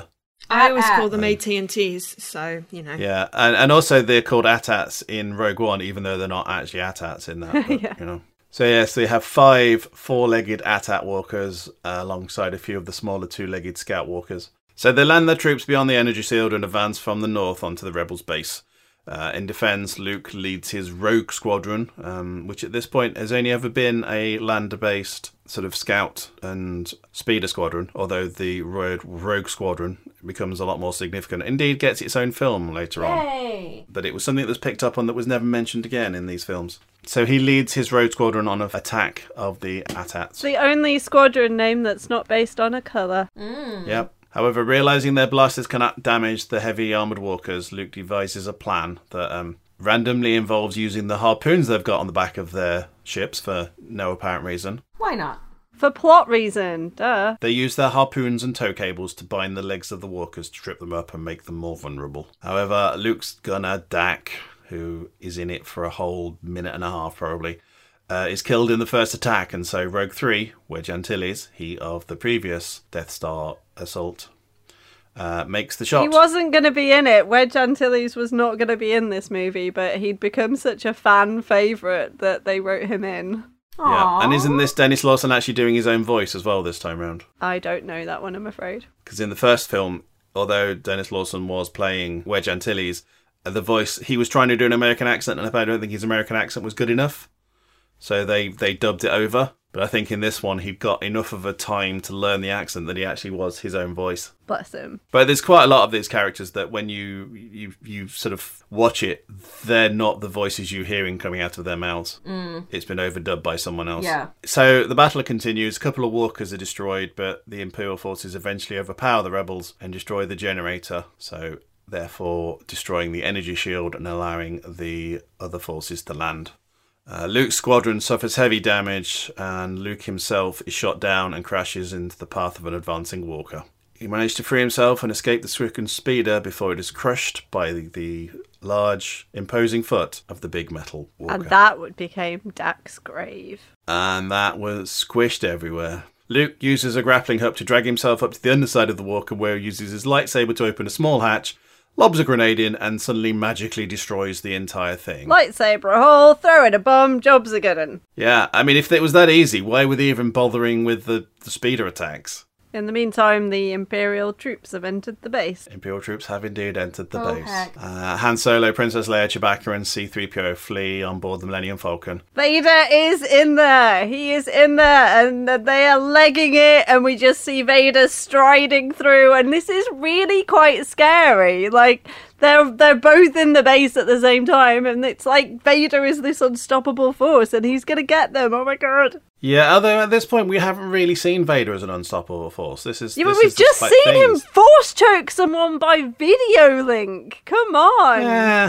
I always call them AT&Ts, so, you know. Yeah, and also they're called AT-ATs in Rogue One, even though they're not actually AT-ATs in that. But, Yeah. you know. So yes, they have 5 4-legged AT-AT walkers alongside a few of the smaller 2-legged scout walkers. So they land their troops beyond the energy shield and advance from the north onto the rebels' base. In defense, Luke leads his Rogue Squadron, which at this point has only ever been a land-based sort of scout and speeder squadron, although the Rogue Squadron becomes a lot more significant. Indeed, gets its own film later on. But it was something that was picked up on that was never mentioned again in these films. So he leads his Rogue Squadron on an attack of the AT-ATs. The only squadron name that's not based on a colour. Yep. However, realising their blasters cannot damage the heavy armoured walkers, Luke devises a plan that randomly involves using the harpoons they've got on the back of their ships for no apparent reason. Why not? For plot reason, duh. They use their harpoons and tow cables to bind the legs of the walkers to trip them up and make them more vulnerable. However, Luke's gunner, Dak, who is in it for a whole minute and a half probably, is killed in the first attack, and so Rogue 3, Wedge Antilles, he of the previous Death Star assault, makes the shot. He wasn't going to be in it. Wedge Antilles was not going to be in this movie, but he'd become such a fan favourite that they wrote him in. Yeah, and isn't this Dennis Lawson actually doing his own voice as well this time round? I don't know that one, I'm afraid. Because in the first film, although Dennis Lawson was playing Wedge Antilles, the voice, he was trying to do an American accent, and I don't think his American accent was good enough. So they dubbed it over. But I think in this one, he'd got enough of a time to learn the accent that he actually was his own voice. Bless him. But there's quite a lot of these characters that when you sort of watch it, they're not the voices you're hearing coming out of their mouths. It's been overdubbed by someone else. Yeah. So the battle continues. A couple of walkers are destroyed, but the Imperial forces eventually overpower the rebels and destroy the generator. So therefore destroying the energy shield and allowing the other forces to land. Luke's squadron suffers heavy damage, and Luke himself is shot down and crashes into the path of an advancing walker. He managed to free himself and escape the stricken speeder before it is crushed by the large, imposing foot of the big metal walker. And that became Dak's grave. And that was squished everywhere. Luke uses a grappling hook to drag himself up to the underside of the walker, where he uses his lightsaber to open a small hatch, lobs a grenade in, and suddenly magically destroys the entire thing. Lightsaber a hole, throw in a bomb, job's a good un. Yeah, I mean, if it was that easy, why were they even bothering with the speeder attacks? In the meantime, the Imperial troops have entered the base. Imperial troops have indeed entered the Oh, base. heck. Han Solo, Princess Leia, Chewbacca, and C-3PO flee on board the Millennium Falcon. Vader is in there. He is in there, and they are legging it, and we just see Vader striding through, and this is really quite scary. Like, they're both in the base at the same time, and it's like Vader is this unstoppable force, and he's gonna get them. Oh my god! Yeah, although at this point we haven't really seen Vader as an unstoppable force. This is Yeah, but this we've is just despite seen him things. force choke someone by video link. Come on. Yeah.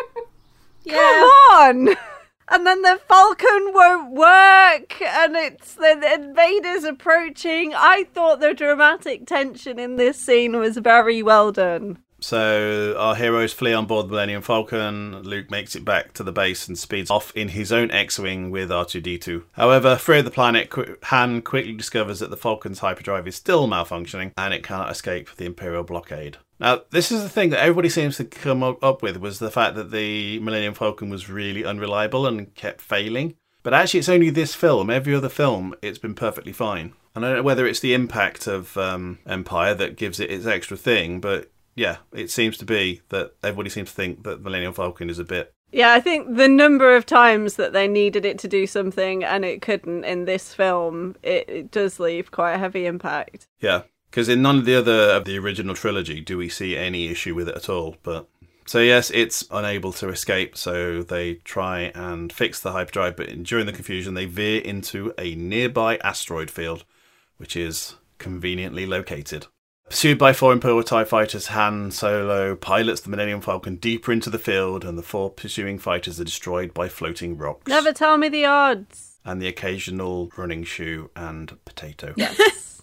Come on! And then the Falcon won't work, and and Vader's approaching. I thought the dramatic tension in this scene was very well done. So our heroes flee on board the Millennium Falcon. Luke makes it back to the base and speeds off in his own X-Wing with R2-D2. However, free of the planet, Han quickly discovers that the Falcon's hyperdrive is still malfunctioning and it cannot escape the Imperial blockade. Now, this is the thing that everybody seems to come up with, was the fact that the Millennium Falcon was really unreliable and kept failing. But actually, it's only this film. Every other film, it's been perfectly fine. And I don't know whether it's the impact of Empire that gives it its extra thing, but yeah, it seems to be that everybody seems to think that Millennium Falcon is a bit... Yeah, I think the number of times that they needed it to do something and it couldn't in this film, it does leave quite a heavy impact. Yeah, because in none of the other of the original trilogy do we see any issue with it at all. But so yes, it's unable to escape, so they try and fix the hyperdrive, but during the confusion they veer into a nearby asteroid field, which is conveniently located. Pursued by 4 Imperial TIE fighters, Han Solo pilots the Millennium Falcon deeper into the field, and the 4 pursuing fighters are destroyed by floating rocks. Never tell me the odds. And the occasional running shoe and potato. Yes.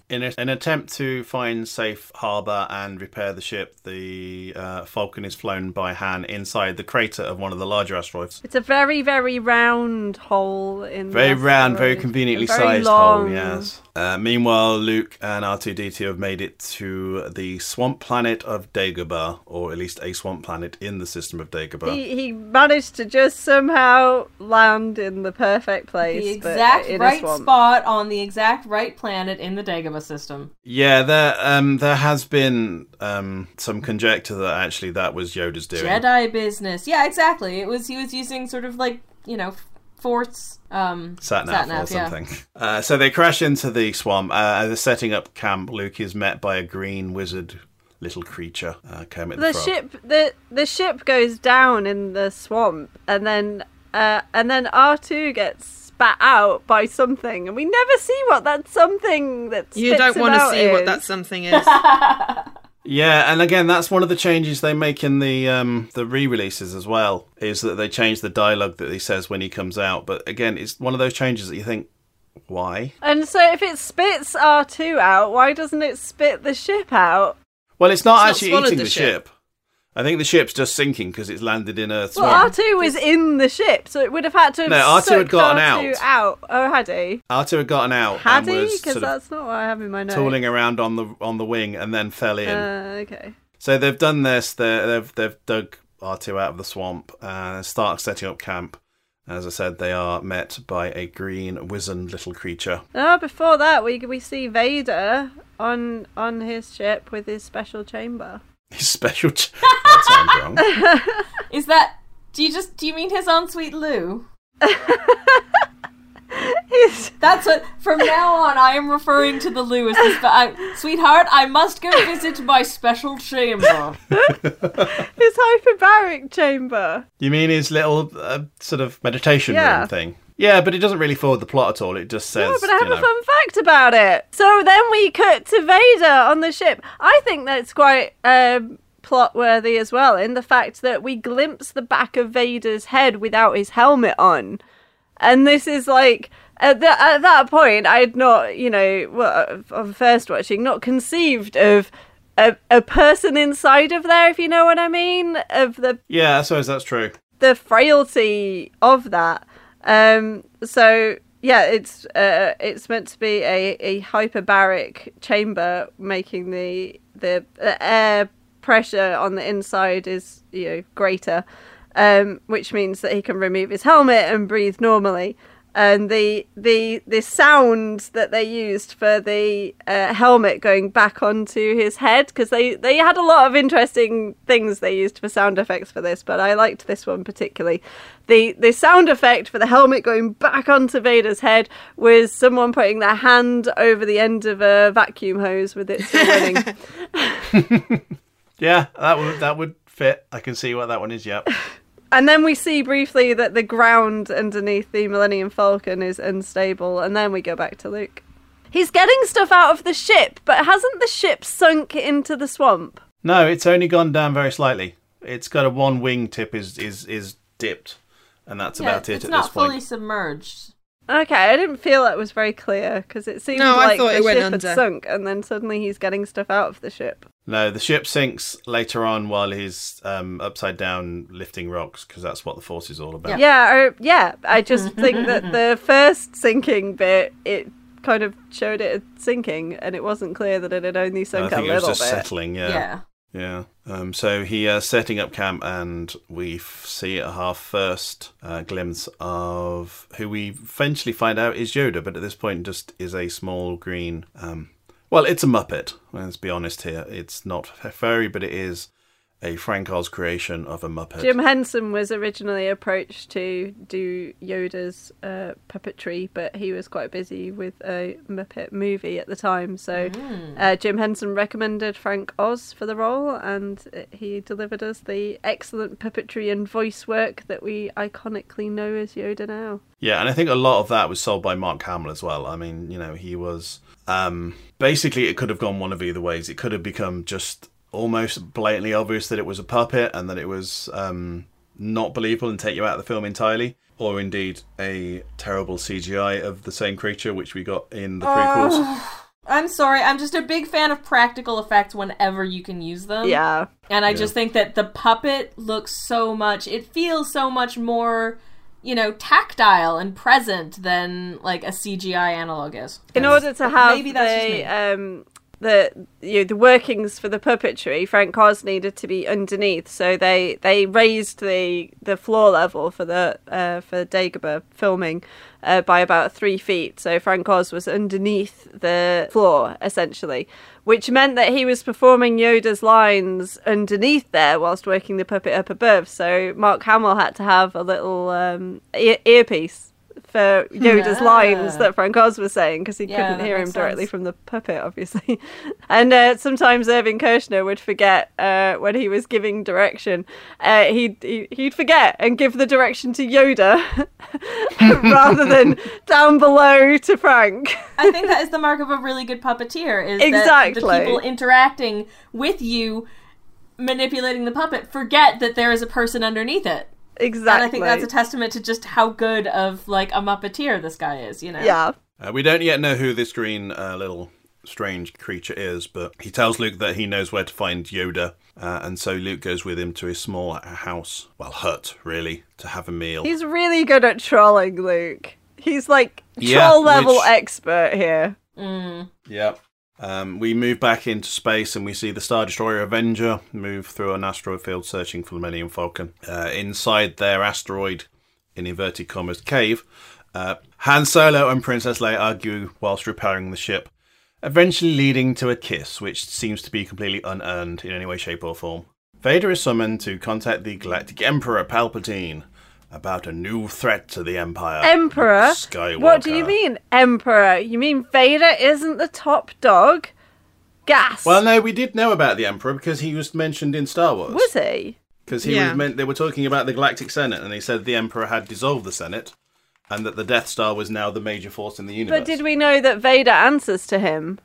In an attempt to find safe harbour and repair the ship, the Falcon is flown by Han inside the crater of one of the larger asteroids. It's a very, very round hole in Very the round, asteroid. very conveniently Very sized long. hole, yes. Meanwhile, Luke and R2-D2 have made it to the swamp planet of Dagobah, or at least a swamp planet in the system of Dagobah. He managed to just somehow land in the perfect place. The but exact in a right swamp. spot on the exact right planet in the Dagobah system. Yeah, there has been some conjecture that actually that was Yoda's doing. Jedi business. Yeah, exactly. He was using sort of like, forts. Sat-nav or something. Yeah. So they crash into the swamp. As they're setting up camp, Luke is met by a green wizard little creature, Kermit the Frog. The ship goes down in the swamp, and then R2 gets spat out by something, and we never see what that something that spits You don't want to see is. what that something is. Yeah, and again, that's one of the changes they make in the re-releases as well, is that they change the dialogue that he says when he comes out. But again, it's one of those changes that you think, why? And so if it spits R2 out, why doesn't it spit the ship out? Well, it's not It's not actually swallowed eating the the ship. ship. I think the ship's just sinking because it's landed in a swamp. Well, R2 was in the ship, so it would have had to have No, R2 had sucked gotten R2 out. Oh, had he? R2 had gotten out Had and he? was Because sort of that's not what I have in my notes. tooling around on the wing and then fell in. Okay. So they've done this. They've dug R2 out of the swamp and start setting up camp. As I said, they are met by a green wizened little creature. Oh, before that, we see Vader on his ship with his special chamber. His special. That sounds wrong. Is that... Do you mean his ensuite loo? That's what... From now on, I am referring to the loo as the... Sweetheart, I must go visit my special chamber. His hyperbaric chamber. You mean his little sort of meditation room thing? Yeah, but it doesn't really forward the plot at all. It just says. No, but I have a fun fact about it. So then we cut to Vader on the ship. I think that's quite plot worthy as well, in the fact that we glimpse the back of Vader's head without his helmet on. And this is like, at that point, I had not, on first watching, not conceived of a person inside of there, if you know what I mean, Yeah, I suppose that's true. The frailty of that. So yeah, it's meant to be a hyperbaric chamber, making the air pressure on the inside is greater, which means that he can remove his helmet and breathe normally. And the sound that they used for the helmet going back onto his head, because they had a lot of interesting things they used for sound effects for this, but I liked this one particularly. The sound effect for the helmet going back onto Vader's head was someone putting their hand over the end of a vacuum hose with it still running. Yeah, that would fit. I can see what that one is. Yep. And then we see briefly that the ground underneath the Millennium Falcon is unstable, and then we go back to Luke. He's getting stuff out of the ship, but hasn't the ship sunk into the swamp? No, it's only gone down very slightly. It's got a one wing tip is dipped, and that's about it at this point. It's not fully submerged. Okay, I didn't feel that was very clear, because it seemed I like thought the it went ship under. had sunk, and then suddenly he's getting stuff out of the ship. No, the ship sinks later on while he's upside down lifting rocks, because that's what the Force is all about. Yeah, I just think that the first sinking bit, it kind of showed it sinking, and it wasn't clear that it had only sunk a I think little it was just bit. settling, yeah. So he setting up camp, and we see a half-first glimpse of who we eventually find out is Yoda, but at this point just is a small green... well, it's a Muppet, let's be honest here. It's not a furry, but it is a Frank Oz creation of a Muppet. Jim Henson was originally approached to do Yoda's puppetry, but he was quite busy with a Muppet movie at the time. So Jim Henson recommended Frank Oz for the role, and he delivered us the excellent puppetry and voice work that we iconically know as Yoda now. Yeah, and I think a lot of that was sold by Mark Hamill as well. I mean, he was... basically, it could have gone one of either ways. It could have become just... almost blatantly obvious that it was a puppet and that it was not believable and take you out of the film entirely, or indeed a terrible CGI of the same creature, which we got in the prequels. I'm sorry, I'm just a big fan of practical effects whenever you can use them. Yeah. And I just think that the puppet looks so much, it feels so much more, tactile and present than, like, a CGI analog is. In order to have Maybe that's just the workings for the puppetry, Frank Oz needed to be underneath, so they raised the floor level for Dagobah filming by about 3 feet. So Frank Oz was underneath the floor essentially, which meant that he was performing Yoda's lines underneath there whilst working the puppet up above. So Mark Hamill had to have a little earpiece for Yoda's lines that Frank Oz was saying, because he couldn't hear him directly from the puppet, obviously. And sometimes Irving Kershner would forget when he was giving direction. He'd forget and give the direction to Yoda rather than down below to Frank. I think that is the mark of a really good puppeteer, is exactly. that the people interacting with you, manipulating the puppet, forget that there is a person underneath it. Exactly. And I think that's a testament to just how good of, like, a Muppeteer this guy is, Yeah. We don't yet know who this green little strange creature is, but he tells Luke that he knows where to find Yoda, and so Luke goes with him to his small house, well, hut, really, to have a meal. He's really good at trolling, Luke. He's, like, troll-level expert here. Yeah. We move back into space and we see the Star Destroyer Avenger move through an asteroid field searching for the Millennium Falcon. Inside their asteroid, in inverted commas, cave, Han Solo and Princess Leia argue whilst repairing the ship, eventually leading to a kiss, which seems to be completely unearned in any way, shape or form. Vader is summoned to contact the Galactic Emperor Palpatine about a new threat to the Empire. Emperor? Skywalker. What do you mean, Emperor? You mean Vader isn't the top dog? Gas. Well, no, we did know about the Emperor because he was mentioned in Star Wars. Was he? Because they were talking about the Galactic Senate, and they said the Emperor had dissolved the Senate, and that the Death Star was now the major force in the universe. But did we know that Vader answers to him?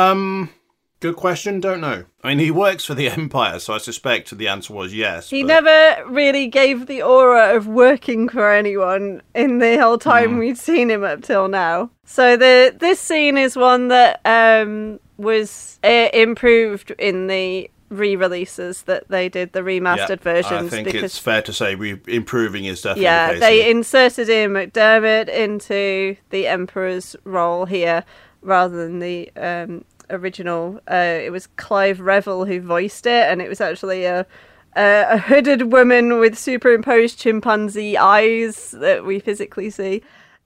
Good question, don't know. I mean, he works for the Empire, so I suspect the answer was yes. He never really gave the aura of working for anyone in the whole time we'd seen him up till now. So this scene is one that was improved in the re-releases that they did, the remastered versions. I think it's fair to say improving is definitely the case. They inserted Ian McDiarmid into the Emperor's role here rather than the original. It was Clive Revill who voiced it, and it was actually a hooded woman with superimposed chimpanzee eyes that we physically see.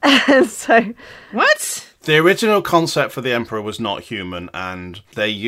So what? The original concept for the Emperor was not human, and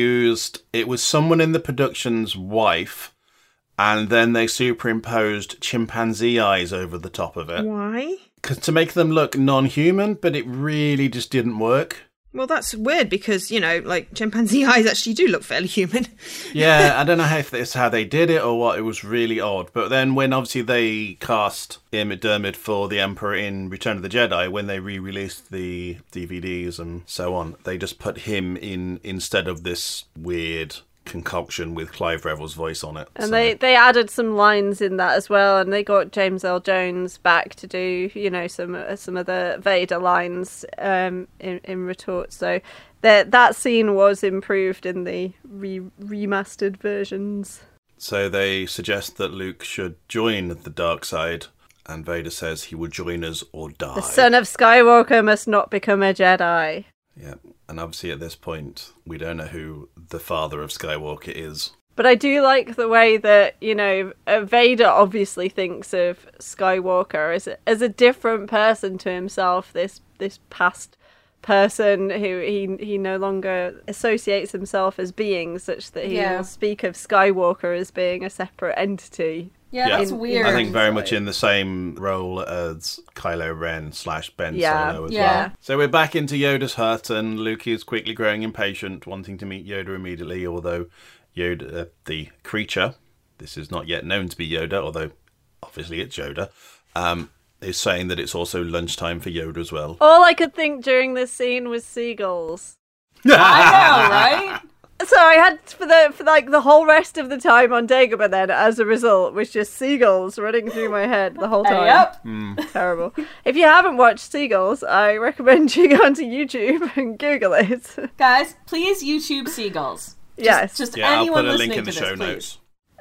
it was someone in the production's wife, and then they superimposed chimpanzee eyes over the top of it. Why? To make them look non-human, but it really just didn't work. Well, that's weird because, like, chimpanzee eyes actually do look fairly human. Yeah, I don't know if it's how they did it or what. It was really odd. But then when obviously they cast Ian McDiarmid for the Emperor in Return of the Jedi, when they re-released the DVDs and so on, they just put him in instead of this weird concoction with Clive Revill's voice on it. And they added some lines in that as well, and they got James Earl Jones back to do, some of the Vader lines in retort. So that scene was improved in the remastered versions. So they suggest that Luke should join the dark side, and Vader says he will join us or die. The son of Skywalker must not become a Jedi. Yeah. And obviously at this point, we don't know who the father of Skywalker is. But I do like the way that, Vader obviously thinks of Skywalker as a different person to himself, this past person who he no longer associates himself as being, such that he will speak of Skywalker as being a separate entity. Yeah, that's weird. I think very much in the same role as Kylo Ren / Ben Solo as well. So we're back into Yoda's hut, and Luke is quickly growing impatient, wanting to meet Yoda immediately, although Yoda, the creature, this is not yet known to be Yoda, although obviously it's Yoda, is saying that it's also lunchtime for Yoda as well. All I could think during this scene was seagulls. I know, right? So I had for the whole rest of the time on Dagobah then, as a result, was just seagulls running through my head the whole time. Yep. Terrible. If you haven't watched Seagulls, I recommend you go onto YouTube and Google it. Guys, please YouTube seagulls. Yes. Just Yeah, I'll anyone put a listening link in the to show this, please. notes.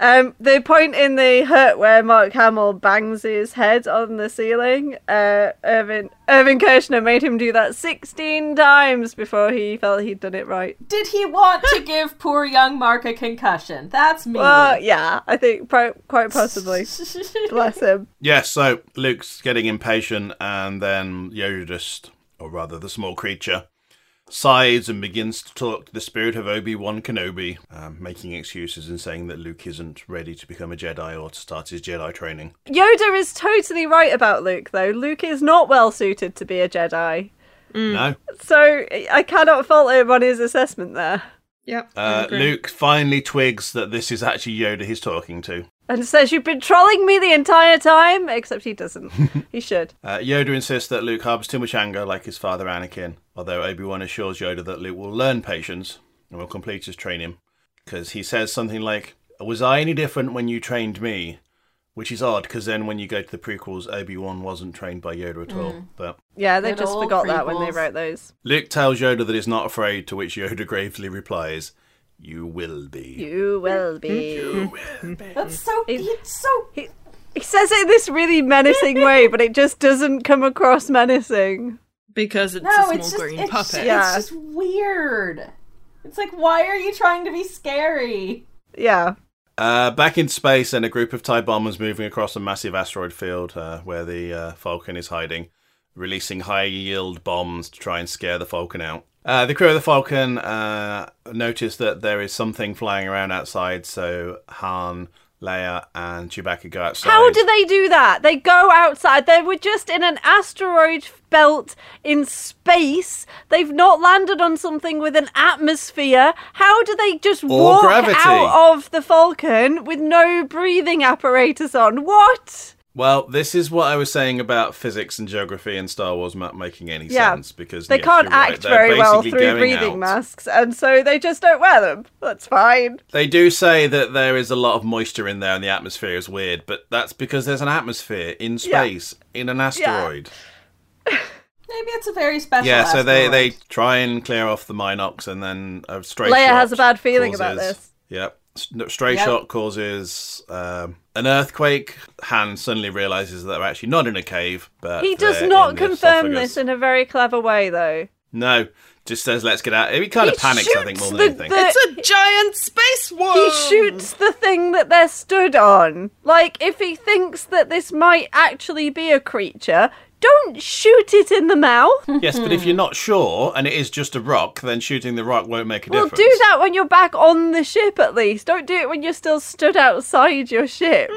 The point in The Hut where Mark Hamill bangs his head on the ceiling, Irvin Kershner made him do that 16 times before he felt he'd done it right. Did he want to give poor young Mark a concussion? That's me. Well, yeah, I think quite possibly. Bless him. Yeah, so Luke's getting impatient, and then Yoda just, or rather the small creature, sighs and begins to talk to the spirit of Obi-Wan Kenobi, making excuses and saying that Luke isn't ready to become a Jedi or to start his Jedi training. Yoda is totally right about Luke, though. Luke is not well suited to be a Jedi. No? So I cannot fault him on his assessment there. Yep. I agree. Luke finally twigs that this is actually Yoda he's talking to. And says, "You've been trolling me the entire time," except he doesn't. He should. Yoda insists that Luke harbours too much anger like his father Anakin, although Obi-Wan assures Yoda that Luke will learn patience and will complete his training, because he says something like, "Was I any different when you trained me?" Which is odd, because then when you go to the prequels, Obi-Wan wasn't trained by Yoda at all. But Yeah, they Good just old forgot that when they prequels. wrote those. Luke tells Yoda that he's not afraid, to which Yoda gravely replies, "You will be." You will be. That's so. It's so. He says it in this really menacing way, but it just doesn't come across menacing. Because it's No, a small it's just. green It's, puppet. Yeah. it's just weird. It's like, why are you trying to be scary? Yeah. Back in space, and a group of TIE bombers moving across a massive asteroid field where the Falcon is hiding, releasing high-yield bombs to try and scare the Falcon out. The crew of the Falcon notice that there is something flying around outside, so Han, Leia, and Chewbacca go outside. How do they do that? They go outside. They were just in an asteroid belt in space. They've not landed on something with an atmosphere. How do they just walk gravity. out of the Falcon with no breathing apparatus on? What? Well, this is what I was saying about physics and geography in Star Wars not making any Yeah. sense, because They yes, can't you're right, act they're very well basically through going breathing out. masks, and so they just don't wear them. That's fine. They do say that there is a lot of moisture in there and the atmosphere is weird, but that's because there's an atmosphere in space, in an asteroid. Maybe it's a very special. Yeah, so they asteroid. try and clear off the Minox, and then a stray Leia shot has a bad feeling about causes- this. Yep. Stray Yep. shot causes an earthquake. Han suddenly realises that they're actually not in a cave, but He does they're not in the confirm esophagus. this in a very clever way, though. No, just says, let's get out. He kind of He panics, I think, more shoots than anything. It's a giant space worm! He shoots the thing that they're stood on. Like, if he thinks that this might actually be a creature, don't shoot it in the mouth. Yes, but if you're not sure, and it is just a rock, then shooting the rock won't make a Well, difference. do that when you're back on the ship, at least. Don't do it when you're still stood outside your ship.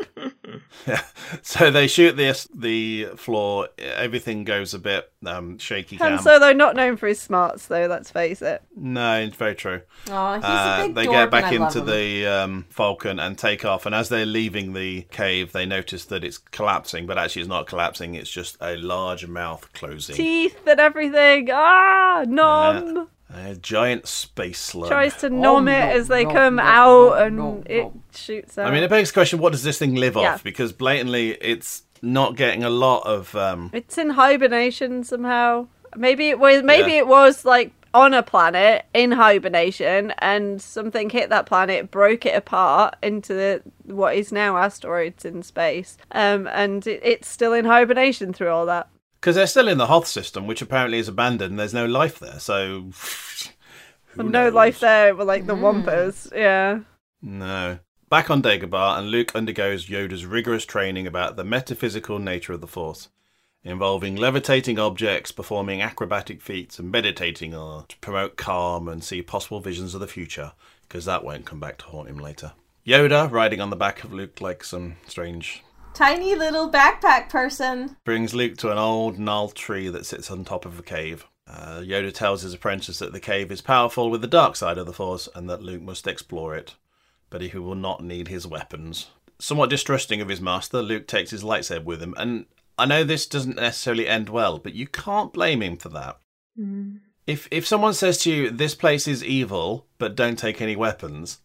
So they shoot the floor. Everything goes a bit shaky Han cam. Solo, not known for his smarts, though, let's face it. No, it's very true. Aw, he's a big They dork get back and I love into him. the Falcon and take off. And as they're leaving the cave, they notice that it's collapsing. But actually, it's not collapsing. It's just a large mouth closing. Teeth and everything. Ah, nom. A giant space slug. Tries to nom no, it as they no, come no, out, no, and no, it no. shoots out. I mean, it begs the question: what does this thing live Yeah. off? Because blatantly, it's not getting a lot of. It's in hibernation somehow. Maybe it was. Maybe Yeah. it was like on a planet in hibernation, and something hit that planet, broke it apart into what is now asteroids in space. And it's still in hibernation through all that. Because they're still in the Hoth system, which apparently is abandoned. And there's no life there, so. who And no knows? life there, but like the Wampas. Yeah. No. Back on Dagobah, and Luke undergoes Yoda's rigorous training about the metaphysical nature of the Force, involving levitating objects, performing acrobatic feats, and meditating to promote calm and see possible visions of the future, because that won't come back to haunt him later. Yoda, riding on the back of Luke like some strange... Tiny little backpack person. brings Luke to an old gnarled tree that sits on top of a cave. Yoda tells his apprentice that the cave is powerful with the dark side of the Force, and that Luke must explore it, but he will not need his weapons. Somewhat distrusting of his master, Luke takes his lightsaber with him, and I know this doesn't necessarily end well, but you can't blame him for that. If someone says to you, this place is evil, but don't take any weapons,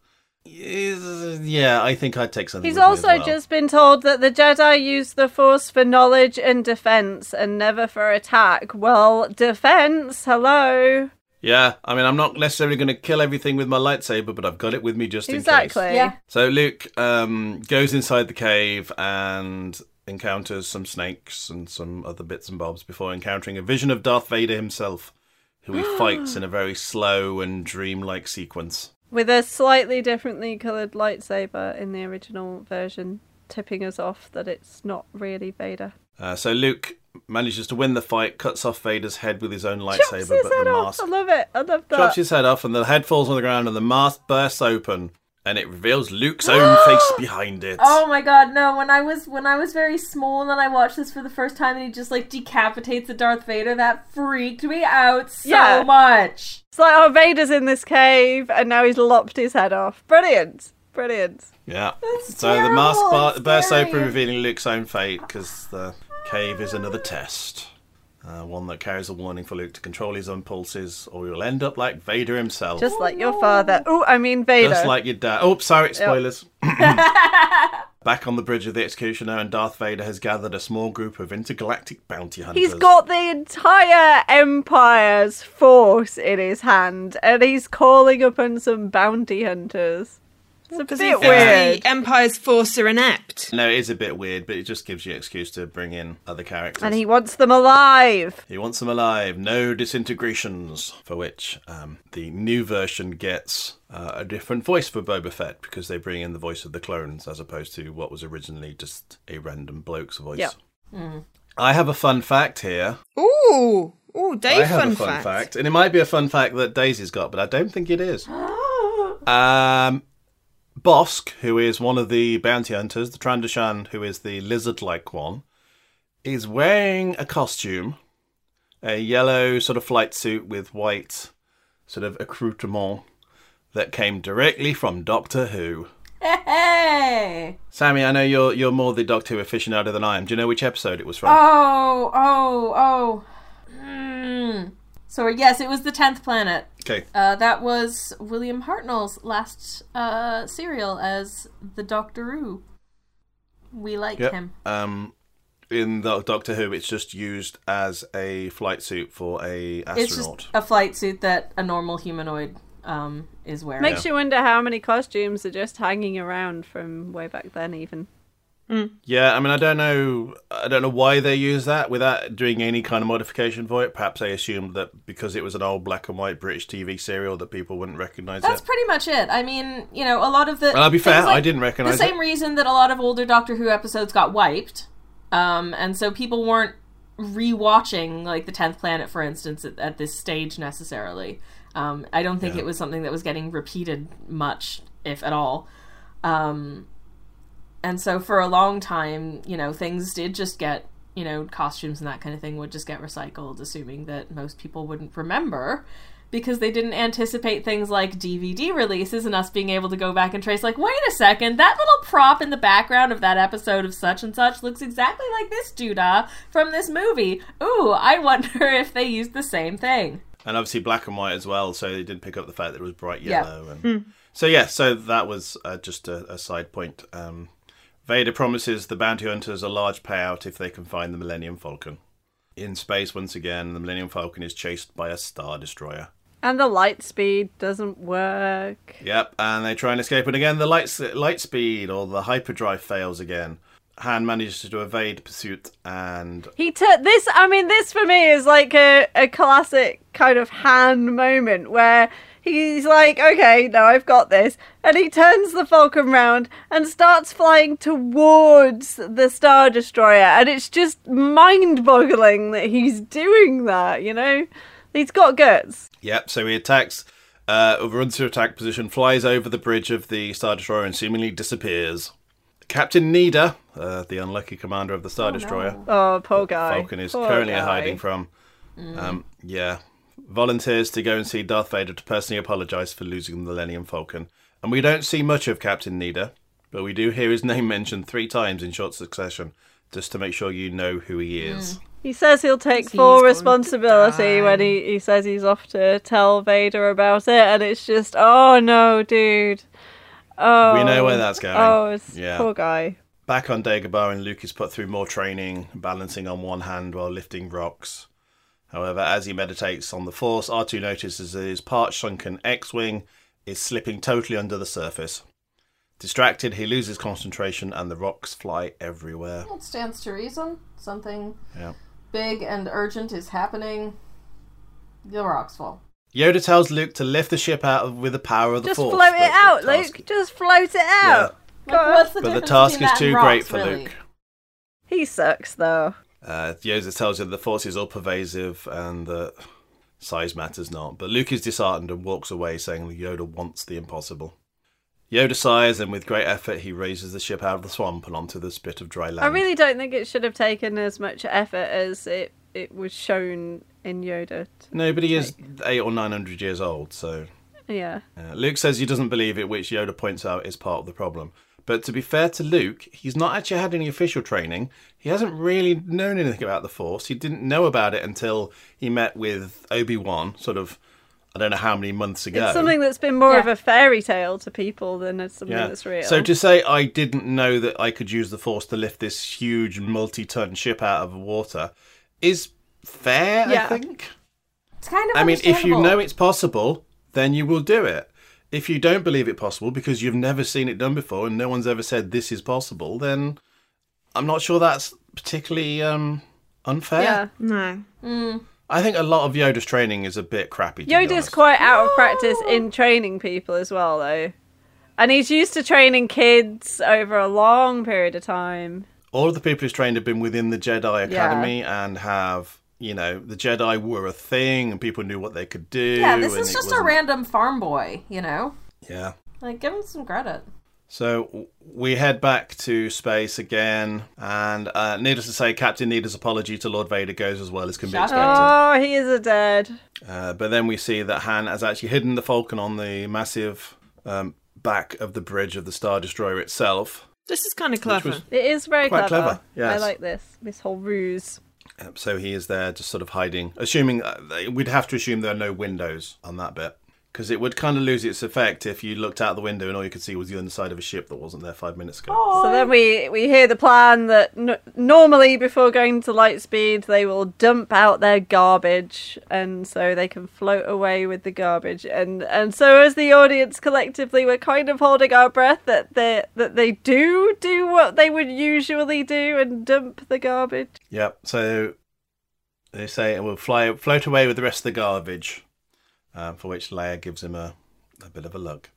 yeah, I think I'd take something He's with me as also well. just been told that the Jedi use the Force for knowledge and defense and never for attack. Well, defense, hello. Yeah, I mean, I'm not necessarily going to kill everything with my lightsaber, but I've got it with me just in case. Exactly. Yeah. So Luke goes inside the cave and encounters some snakes and some other bits and bobs before encountering a vision of Darth Vader himself, who he fights in a very slow and dreamlike sequence. With a slightly differently coloured lightsaber in the original version, tipping us off that it's not really Vader. So Luke manages to win the fight, cuts off Vader's head with his own Chops lightsaber, his but head the off. mask I love it. I love that. chops his head off, and the head falls on the ground, and the mask bursts open, and it reveals Luke's own face behind it. Oh my god, no, when I was very small and then I watched this for the first time and he just like decapitates the Darth Vader, that freaked me out so much. It's like, oh, Vader's in this cave, and now he's lopped his head off. Brilliant. Brilliant. Yeah. That's So the terrible, mask it's bursts scary. open, revealing Luke's own fate, because the cave is another test. One that carries a warning for Luke to control his impulses, or you'll end up like Vader himself. Just like your father. Oh, I mean Vader. Just like your dad. Oh, sorry, spoilers. Back on the bridge of the Executioner, and Darth Vader has gathered a small group of intergalactic bounty hunters. He's got the entire Empire's force in his hand, and he's calling upon some bounty hunters. It's a Because bit weird. the Empire's force are inept. No, it is a bit weird, but it just gives you an excuse to bring in other characters. And he wants them alive. He wants them alive. No disintegrations. For which the new version gets a different voice for Boba Fett, because they bring in the voice of the clones as opposed to what was originally just a random bloke's voice. Yep. I have a fun fact here. Ooh, Dave, I have fun a fun fact. fact. And it might be a fun fact that Daisy's got, but I don't think it is. Bosk, who is one of the bounty hunters, the Trandoshan, who is the lizard-like one, is wearing a costume, a yellow sort of flight suit with white sort of accoutrement that came directly from Doctor Who. Hey! Sammy, I know you're more the Doctor Who aficionado than I am. Do you know which episode it was from? So yes, it was the 10th planet. Okay. That was William Hartnell's last serial as the Doctor Who. We like Yep. him. In the Doctor Who, it's just used as a flight suit for a astronaut. It's just a flight suit that a normal humanoid is wearing. Makes you wonder how many costumes are just hanging around from way back then, even. Yeah, I mean, I don't know why they use that without doing any kind of modification for it. Perhaps they assumed that because it was an old black and white British TV serial that people wouldn't recognise That's it. pretty much it. I mean, you know, a lot of the... Well, I'll be fair, things like I didn't recognise the same reason that a lot of older Doctor Who episodes got wiped. And so people weren't rewatching, like, the 10th Planet, for instance, at this stage necessarily. I don't think it was something that was getting repeated much, if at all. And so for a long time, you know, things did just get, you know, costumes and that kind of thing would just get recycled, assuming that most people wouldn't remember, because they didn't anticipate things like DVD releases and us being able to go back and trace, like, wait a second, that little prop in the background of that episode of such and such looks exactly like this doodah from this movie. Ooh, I wonder if they used the same thing. And obviously black and white as well, so they did pick up the fact that it was bright yellow. And So that was just a side point. Vader promises the bounty hunters a large payout if they can find the Millennium Falcon. In space, once again, the Millennium Falcon is chased by a Star Destroyer. And the light speed doesn't work. Yep, and they try and escape, and again the light speed or the hyperdrive fails again. Han manages to evade pursuit, and This for me is like a classic kind of Han moment where he's like, okay, no, I've got this. And he turns the Falcon round and starts flying towards the Star Destroyer. And it's just mind-boggling that he's doing that, you know? He's got guts. yep, so he attacks, runs to attack position, flies over the bridge of the Star Destroyer and seemingly disappears. Captain Nida, the unlucky commander of the Star Destroyer, Oh, poor guy. Falcon is Poor currently guy. hiding from, volunteers to go and see Darth Vader to personally apologise for losing the Millennium Falcon. And we don't see much of Captain Nida, but we do hear his name mentioned 3 times in short succession, just to make sure you know who he is. He says he'll take He's full going to responsibility die. when he says he's off to tell Vader about it, and it's just, oh no, dude. Oh, We know where that's going. Oh, it's Yeah. poor guy. Back on Dagobah, and Luke is put through more training, balancing on one hand while lifting rocks. However, as he meditates on the Force, R2 notices that his part-shrunken X-Wing is slipping totally under the surface. Distracted, he loses concentration and the rocks fly everywhere. It stands to reason. Something Yeah. big and urgent is happening. The rocks fall. Yoda tells Luke to lift the ship out with the power of the Just Force. float but it out, the task- Luke. Just float it out. Like, what's the But the difference task between is that too and great rocks, for really? Luke. He sucks, though. Yoda tells you that the Force is all pervasive and that size matters not. But Luke is disheartened and walks away, saying that Yoda wants the impossible. Yoda sighs, and with great effort, he raises the ship out of the swamp and onto this bit of dry land. I really don't think it should have taken as much effort as it was shown in Yoda. No, but he is 800 or 900 years old, so... Yeah. Luke says he doesn't believe it, which Yoda points out is part of the problem. But to be fair to Luke, he's not actually had any official training. He hasn't really known anything about the Force. He didn't know about it until he met with Obi-Wan, sort of, I don't know how many months ago. It's something that's been more Yeah. of a fairy tale to people than it's something that's real. So to say I didn't know that I could use the Force to lift this huge multi-ton ship out of the water is fair, Yeah. I think. It's kind of I mean, if you understandable. know it's possible, then you will do it. If you don't believe it possible because you've never seen it done before and no one's ever said this is possible, then I'm not sure that's particularly unfair. yeah. No. I think a lot of Yoda's training is a bit crappy, to be Yoda's honest. quite out of practice in training people as well, though. And he's used to training kids over a long period of time. All of the people he's trained have been within the Jedi Academy and have, you know, the Jedi were a thing and people knew what they could do. Yeah, this and is it just a wasn't- random farm boy, you know? Yeah. Like, give him some credit. So we head back to space again, and needless to say, Captain Needer's apology to Lord Vader goes as well as can be Shut expected. Oh, he is a dead. But then we see that Han has actually hidden the Falcon on the massive back of the bridge of the Star Destroyer itself. This is kind of clever. was- It is very Quite clever. clever, yes. I like this whole ruse. So he is there just sort of hiding, assuming we'd have to assume there are no windows on that bit. Because it would kind of lose its effect if you looked out the window and all you could see was the underside of a ship that wasn't there 5 minutes ago. So then we hear the plan that normally before going to Lightspeed they will dump out their garbage and so they can float away with the garbage and so as the audience collectively we're kind of holding our breath that they do what they would usually do and dump the garbage. Yep, so they say it will float away with the rest of the garbage, for which Leia gives him a bit of a look.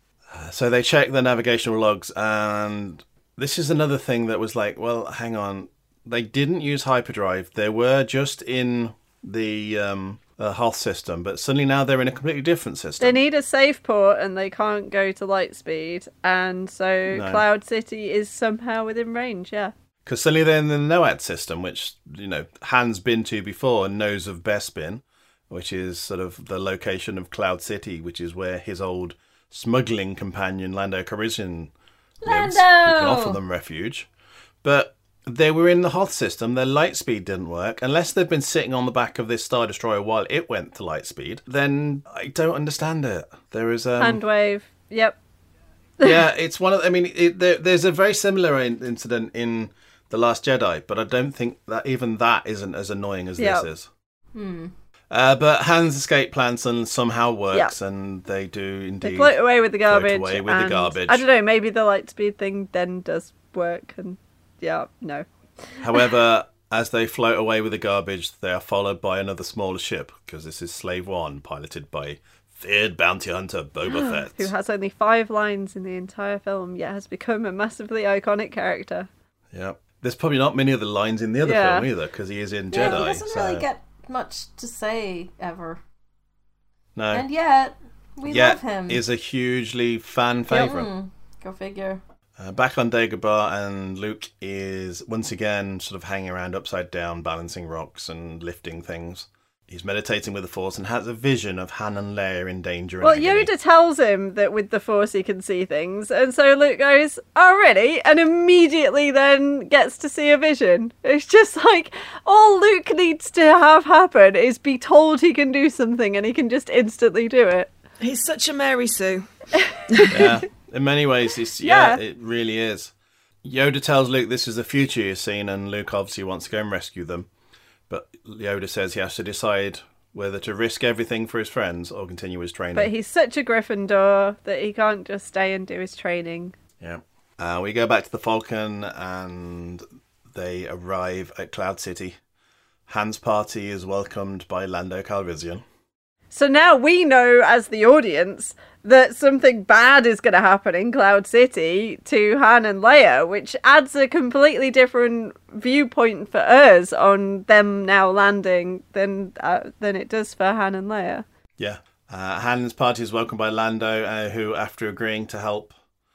So they check the navigational logs, and this is another thing that was like, well, hang on. They didn't use hyperdrive. They were just in the Hoth system, but suddenly now they're in a completely different system. They need a safe port and they can't go to Lightspeed and so No. Cloud City is somehow within range, yeah. Because suddenly they're in the NOAD system, which, you know, Han's been to before and knows of Bespin, which is sort of the location of Cloud City, which is where his old smuggling companion Lando Calrissian lives. Who can offer them refuge. But they were in the Hoth system, their light speed didn't work. Unless they've been sitting on the back of this Star Destroyer while it went to light speed, then I don't understand it. There is Hand wave, yep. yeah, it's one of. I mean, there's a very similar incident in The Last Jedi, but I don't think that even that isn't as annoying as Yep. this is. But Han's escape plan somehow works, and they do indeed. They float away with the garbage. away with the and garbage. I don't know, maybe the Lightspeed thing then does work, and yeah, no. However, as they float away with the garbage, they are followed by another smaller ship, because this is Slave One, piloted by feared bounty hunter Boba Fett. Who has only 5 lines in the entire film, yet has become a massively iconic character. Yep. There's probably not many other lines in the other Yeah. film either, because he is in Yeah, Jedi. he doesn't so... really get much to say ever. No. And yet, we love him. Is a hugely fan favourite. Go figure. Back on Dagobah, and Luke is once again sort of hanging around upside down, balancing rocks and lifting things. He's meditating with the Force and has a vision of Han and Leia in danger. Well, and agony. Yoda tells him that with the Force he can see things, and so Luke goes, "Oh, really?" and immediately then gets to see a vision. It's just like, all Luke needs to have happen is be told he can do something, and he can just instantly do it. He's such a Mary Sue. Yeah, in many ways, it really is. Yoda tells Luke this is the future you've seen, and Luke obviously wants to go and rescue them. But Yoda says he has to decide whether to risk everything for his friends or continue his training. But he's such a Gryffindor that he can't just stay and do his training. Yeah. We go back to the Falcon and they arrive at Cloud City. Han's party is welcomed by Lando Calrissian. So now we know, as the audience, that something bad is going to happen in Cloud City to Han and Leia, which adds a completely different viewpoint for us on them now landing than it does for Han and Leia. Yeah. Han's party is welcomed by Lando, who, after agreeing to help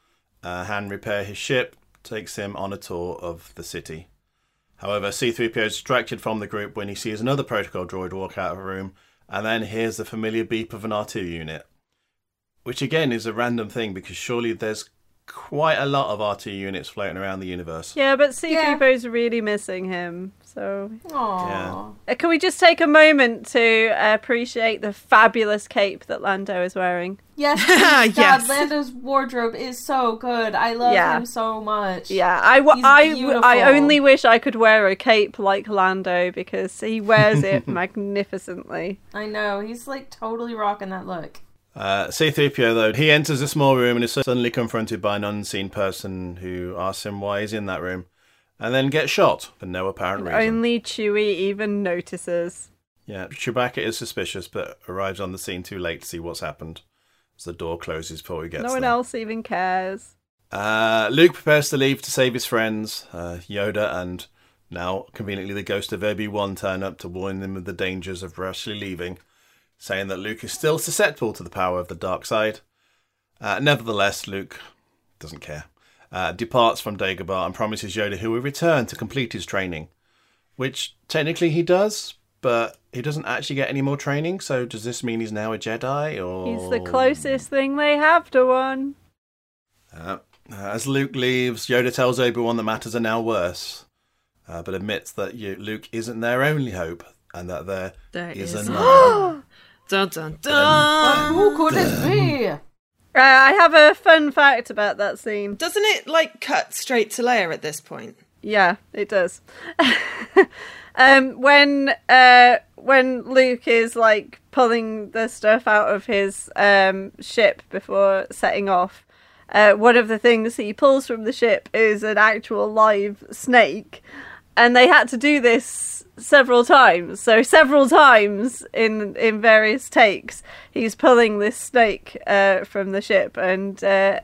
Han repair his ship, takes him on a tour of the city. However, C-3PO is distracted from the group when he sees another protocol droid walk out of a room, and then hears the familiar beep of an R2 unit. Which again is a random thing, because surely there's quite a lot of R2 units floating around the universe. Yeah, but C-3PO's really missing him, so... Aww. Yeah. Can we just take a moment to appreciate the fabulous cape that Lando is wearing? Yes, God, Yes. Lando's wardrobe is so good. I love him so much. Yeah, He's I only wish I could wear a cape like Lando, because he wears it magnificently. I know, he's like totally rocking that look. C-3PO, though, he enters a small room and is suddenly confronted by an unseen person who asks him why he's in that room, and then gets shot for no apparent reason. Only Chewie even notices. Yeah, Chewbacca is suspicious, but arrives on the scene too late to see what's happened, as the door closes before he gets there. No one else even cares. Luke prepares to leave to save his friends. Yoda and, now conveniently, the ghost of Obi-Wan turn up to warn them of the dangers of rashly leaving, saying that Luke is still susceptible to the power of the dark side. Nevertheless, Luke doesn't care. Departs from Dagobah and promises Yoda he will return to complete his training. Which, technically he does, but he doesn't actually get any more training, so does this mean he's now a Jedi, or...? He's the closest thing they have to one. As Luke leaves, Yoda tells Obi-Wan that matters are now worse, but admits that Luke isn't their only hope, and that there is another. Dun dun dun! Who could it be? I have a fun fact about that scene. Doesn't it like cut straight to Leia at this point? Yeah, it does. When Luke is like pulling the stuff out of his ship before setting off, one of the things he pulls from the ship is an actual live snake, and they had to do this several times. So several times in various takes, he's pulling this snake from the ship, and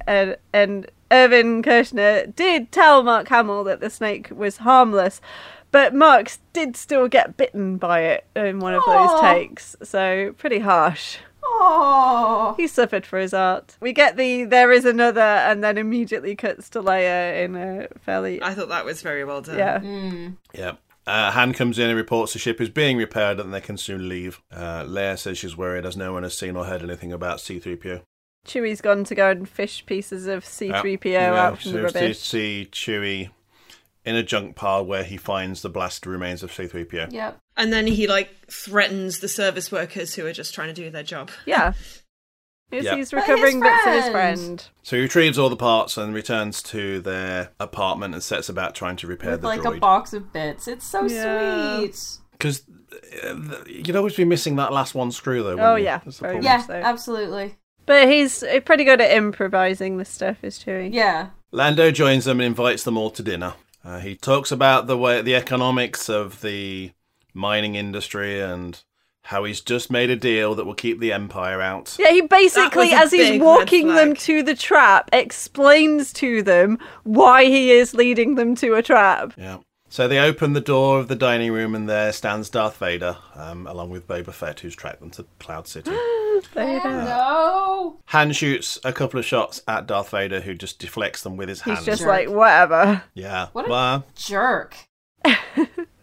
Irvin Kershner did tell Mark Hamill that the snake was harmless, but Mark did still get bitten by it in one of those takes. So pretty harsh. Oh, He suffered for his art. We get the there is another, and then immediately cuts to Leia in a fairly... I thought that was very well done. Yeah. Yeah. Han comes in and reports the ship is being repaired and they can soon leave. Leia says she's worried as no one has seen or heard anything about C-3PO. Chewie's gone to go and fish pieces of C-3PO out from the rubbish. See Chewie in a junk pile where he finds the blasted remains of C-3PO. yep. And then he like threatens the service workers who are just trying to do their job. Yeah. Yeah. He's recovering But his bits of his friend. friend. So he retrieves all the parts and returns to their apartment and sets about trying to repair With the like droid. a box of bits. It's so Yeah. sweet. Because you'd always be missing that last one screw, though. Oh, wouldn't you? yeah. That's the Very problem. Yeah, so. absolutely. But he's pretty good at improvising the stuff, is Chewie. Yeah. Lando joins them and invites them all to dinner. He talks about the economics of the mining industry and how he's just made a deal that will keep the Empire out. Yeah, he That basically, was a as he's big walking red them flag. to the trap, explains to them why he is leading them to a trap. Yeah. So they open the door of the dining room and there stands Darth Vader, along with Boba Fett, who's tracked them to Cloud City. No. Han shoots a couple of shots at Darth Vader, who just deflects them with his hands. He's just Jerk. like, whatever. Yeah. What a Well, jerk.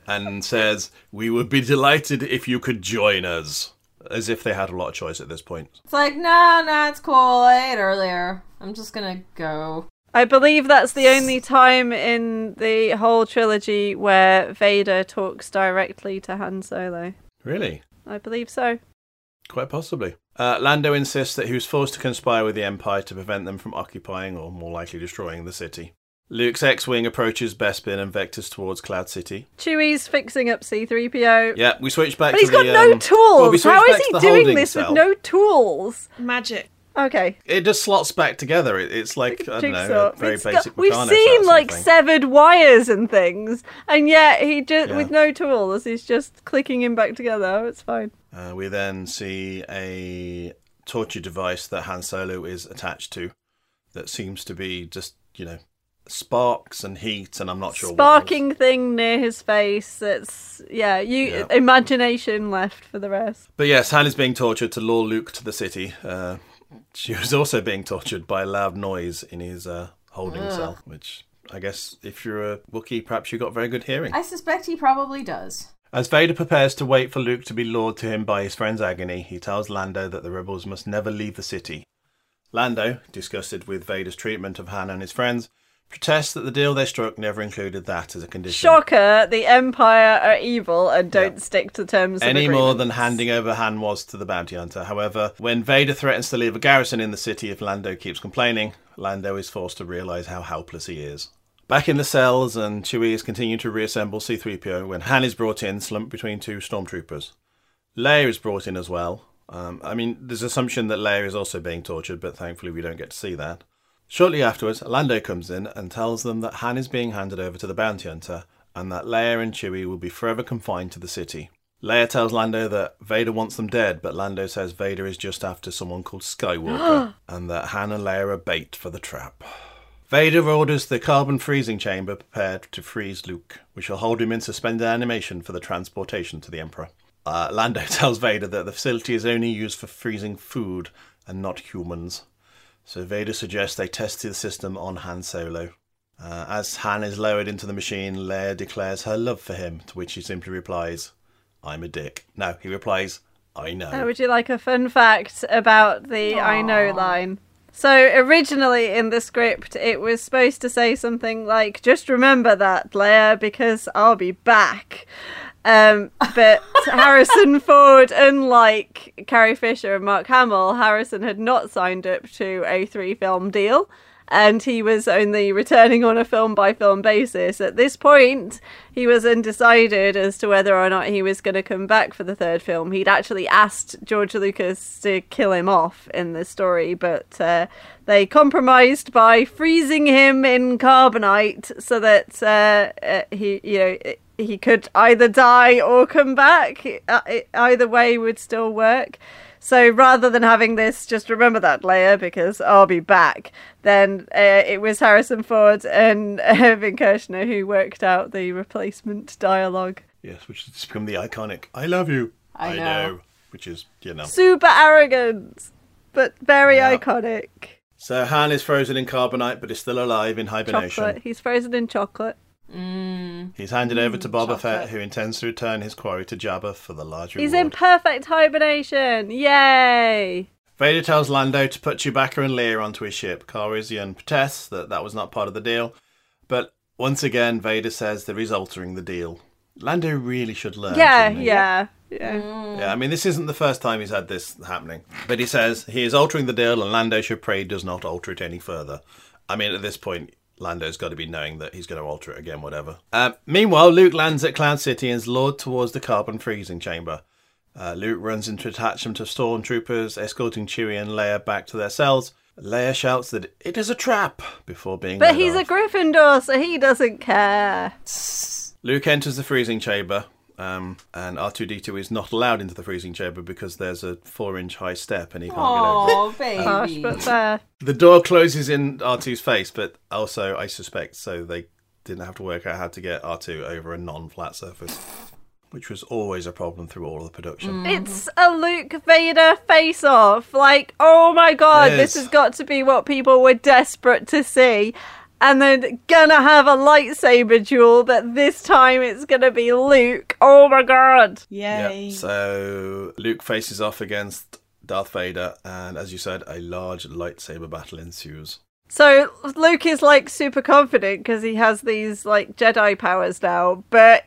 and says, "We would be delighted if you could join us." As if they had a lot of choice at this point. It's like, nah, it's cool. I ate earlier. I'm just gonna go. I believe that's the only time in the whole trilogy where Vader talks directly to Han Solo. Really? I believe so. Quite possibly. Lando insists that he was forced to conspire with the Empire to prevent them from occupying, or more likely destroying, the city. Luke's X-Wing approaches Bespin and vectors towards Cloud City. Chewie's fixing up C-3PO. Yeah, we switch back but to he's got the... no tools! we switch How is back to he the doing holding this cell. with no tools? Magic. Okay. It just slots back together. It's like, I don't know, Jigsaw. a very It's basic we've Meccano seen set or like something. severed wires and things, and yet he just, Yeah. with no tools, he's just clicking him back together. It's fine. We then see a torture device that Han Solo is attached to that seems to be just, sparks and heat, and I'm not sure Sparking thing near his face. It's imagination left for the rest. But yes, Han is being tortured to lure Luke to the city. She was also being tortured by a loud noise in his holding cell, which I guess if you're a Wookiee, perhaps you got very good hearing. I suspect he probably does. As Vader prepares to wait for Luke to be lured to him by his friend's agony, he tells Lando that the rebels must never leave the city. Lando, disgusted with Vader's treatment of Han and his friends, protests that the deal they struck never included that as a condition. Shocker, the Empire are evil and don't stick to terms of Any agreements. more than handing over Han was to the bounty hunter. However, when Vader threatens to leave a garrison in the city if Lando keeps complaining, Lando is forced to realise how helpless he is. Back in the cells, and Chewie is continuing to reassemble C-3PO when Han is brought in, slumped between two stormtroopers. Leia is brought in as well. There's assumption that Leia is also being tortured, but thankfully we don't get to see that. Shortly afterwards, Lando comes in and tells them that Han is being handed over to the bounty hunter and that Leia and Chewie will be forever confined to the city. Leia tells Lando that Vader wants them dead, but Lando says Vader is just after someone called Skywalker and that Han and Leia are bait for the trap. Vader orders the carbon freezing chamber prepared to freeze Luke, which will hold him in suspended animation for the transportation to the Emperor. Lando tells Vader that the facility is only used for freezing food and not humans. So Vader suggests they test the system on Han Solo. As Han is lowered into the machine, Leia declares her love for him, to which he simply replies, "I'm a dick." No, he replies, "I know." Would you like a fun fact about the I know line? So originally in the script, it was supposed to say something like, "Just remember that, Leia, because I'll be back." But Harrison Ford, unlike Carrie Fisher and Mark Hamill, Harrison had not signed up to a 3-film deal, and he was only returning on a film-by-film basis. At this point, he was undecided as to whether or not he was going to come back for the third film. He'd actually asked George Lucas to kill him off in the story, but they compromised by freezing him in carbonite so that he could either die or come back. Either way would still work. So rather than having this, just remember that, Leia, because I'll be back, then it was Harrison Ford and Irving Kershner who worked out the replacement dialogue. Yes, which has become the iconic, "I love you." I know. Which is, Super arrogant, but very iconic. So Han is frozen in carbonite, but is still alive in hibernation. Chocolate. He's frozen in chocolate. He's handed over to Boba chocolate. Fett, who intends to return his quarry to Jabba for the large reward. He's in perfect hibernation. Yay! Vader tells Lando to put Chewbacca and Leia onto his ship. Calrissian protests that was not part of the deal, but once again Vader says that he's altering the deal. Lando really should learn. shouldn't he? Yeah. Yeah, this isn't the first time he's had this happening. But he says he is altering the deal and Lando should pray he does not alter it any further. At this point, Lando's got to be knowing that he's going to alter it again, whatever. Meanwhile, Luke lands at Cloud City and is lured towards the carbon freezing chamber. Luke runs into a detachment of stormtroopers, escorting Chewie and Leia back to their cells. Leia shouts that it is a trap before being But led he's off. a Gryffindor, so he doesn't care. Luke enters the freezing chamber, and R2-D2 is not allowed into the freezing chamber because there's a 4-inch high step and he can't get over it. Oh, baby. Harsh, but fair. The door closes in R2's face, but also, I suspect, so they didn't have to work out how to get R2 over a non-flat surface, which was always a problem through all of the production. It's a Luke Vader face-off. Like, oh my god, It this is. has got to be what people were desperate to see. and then gonna have a lightsaber duel, but this time it's gonna be Luke. Oh my god. Yay. Yep. So Luke faces off against Darth Vader, and as you said, a large lightsaber battle ensues. So Luke is like super confident because he has these like Jedi powers now, but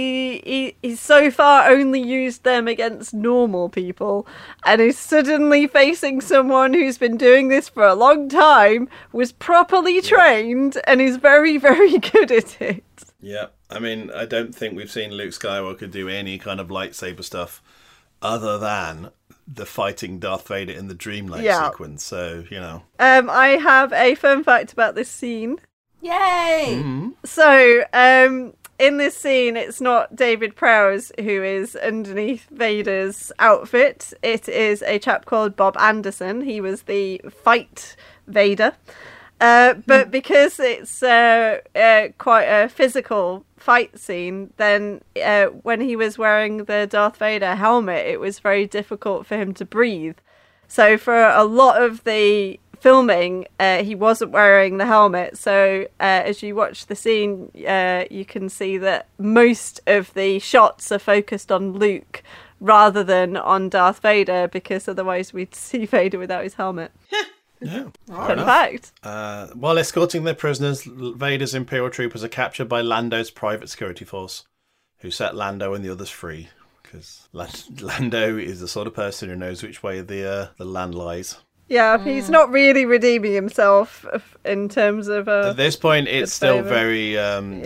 he's so far only used them against normal people, and is suddenly facing someone who's been doing this for a long time, was properly trained, and is very, very good at it. Yeah, I mean, I don't think we've seen Luke Skywalker do any kind of lightsaber stuff other than the fighting Darth Vader in the Dreamlight sequence. So, you know. I have a fun fact about this scene. Yay! Mm-hmm. So, in this scene, it's not David Prowse who is underneath Vader's outfit. It is a chap called Bob Anderson. He was the fight Vader. But because it's quite a physical fight scene, then when he was wearing the Darth Vader helmet, it was very difficult for him to breathe. So for a lot of the filming, he wasn't wearing the helmet. So as you watch the scene, you can see that most of the shots are focused on Luke rather than on Darth Vader, because otherwise we'd see Vader without his helmet. Yeah, Fun fact. While escorting their prisoners, Vader's Imperial troopers are captured by Lando's private security force, who set Lando and the others free. Because Lando is the sort of person who knows which way the land lies. Yeah, he's not really redeeming himself in terms of... At this point, it's still favour. very,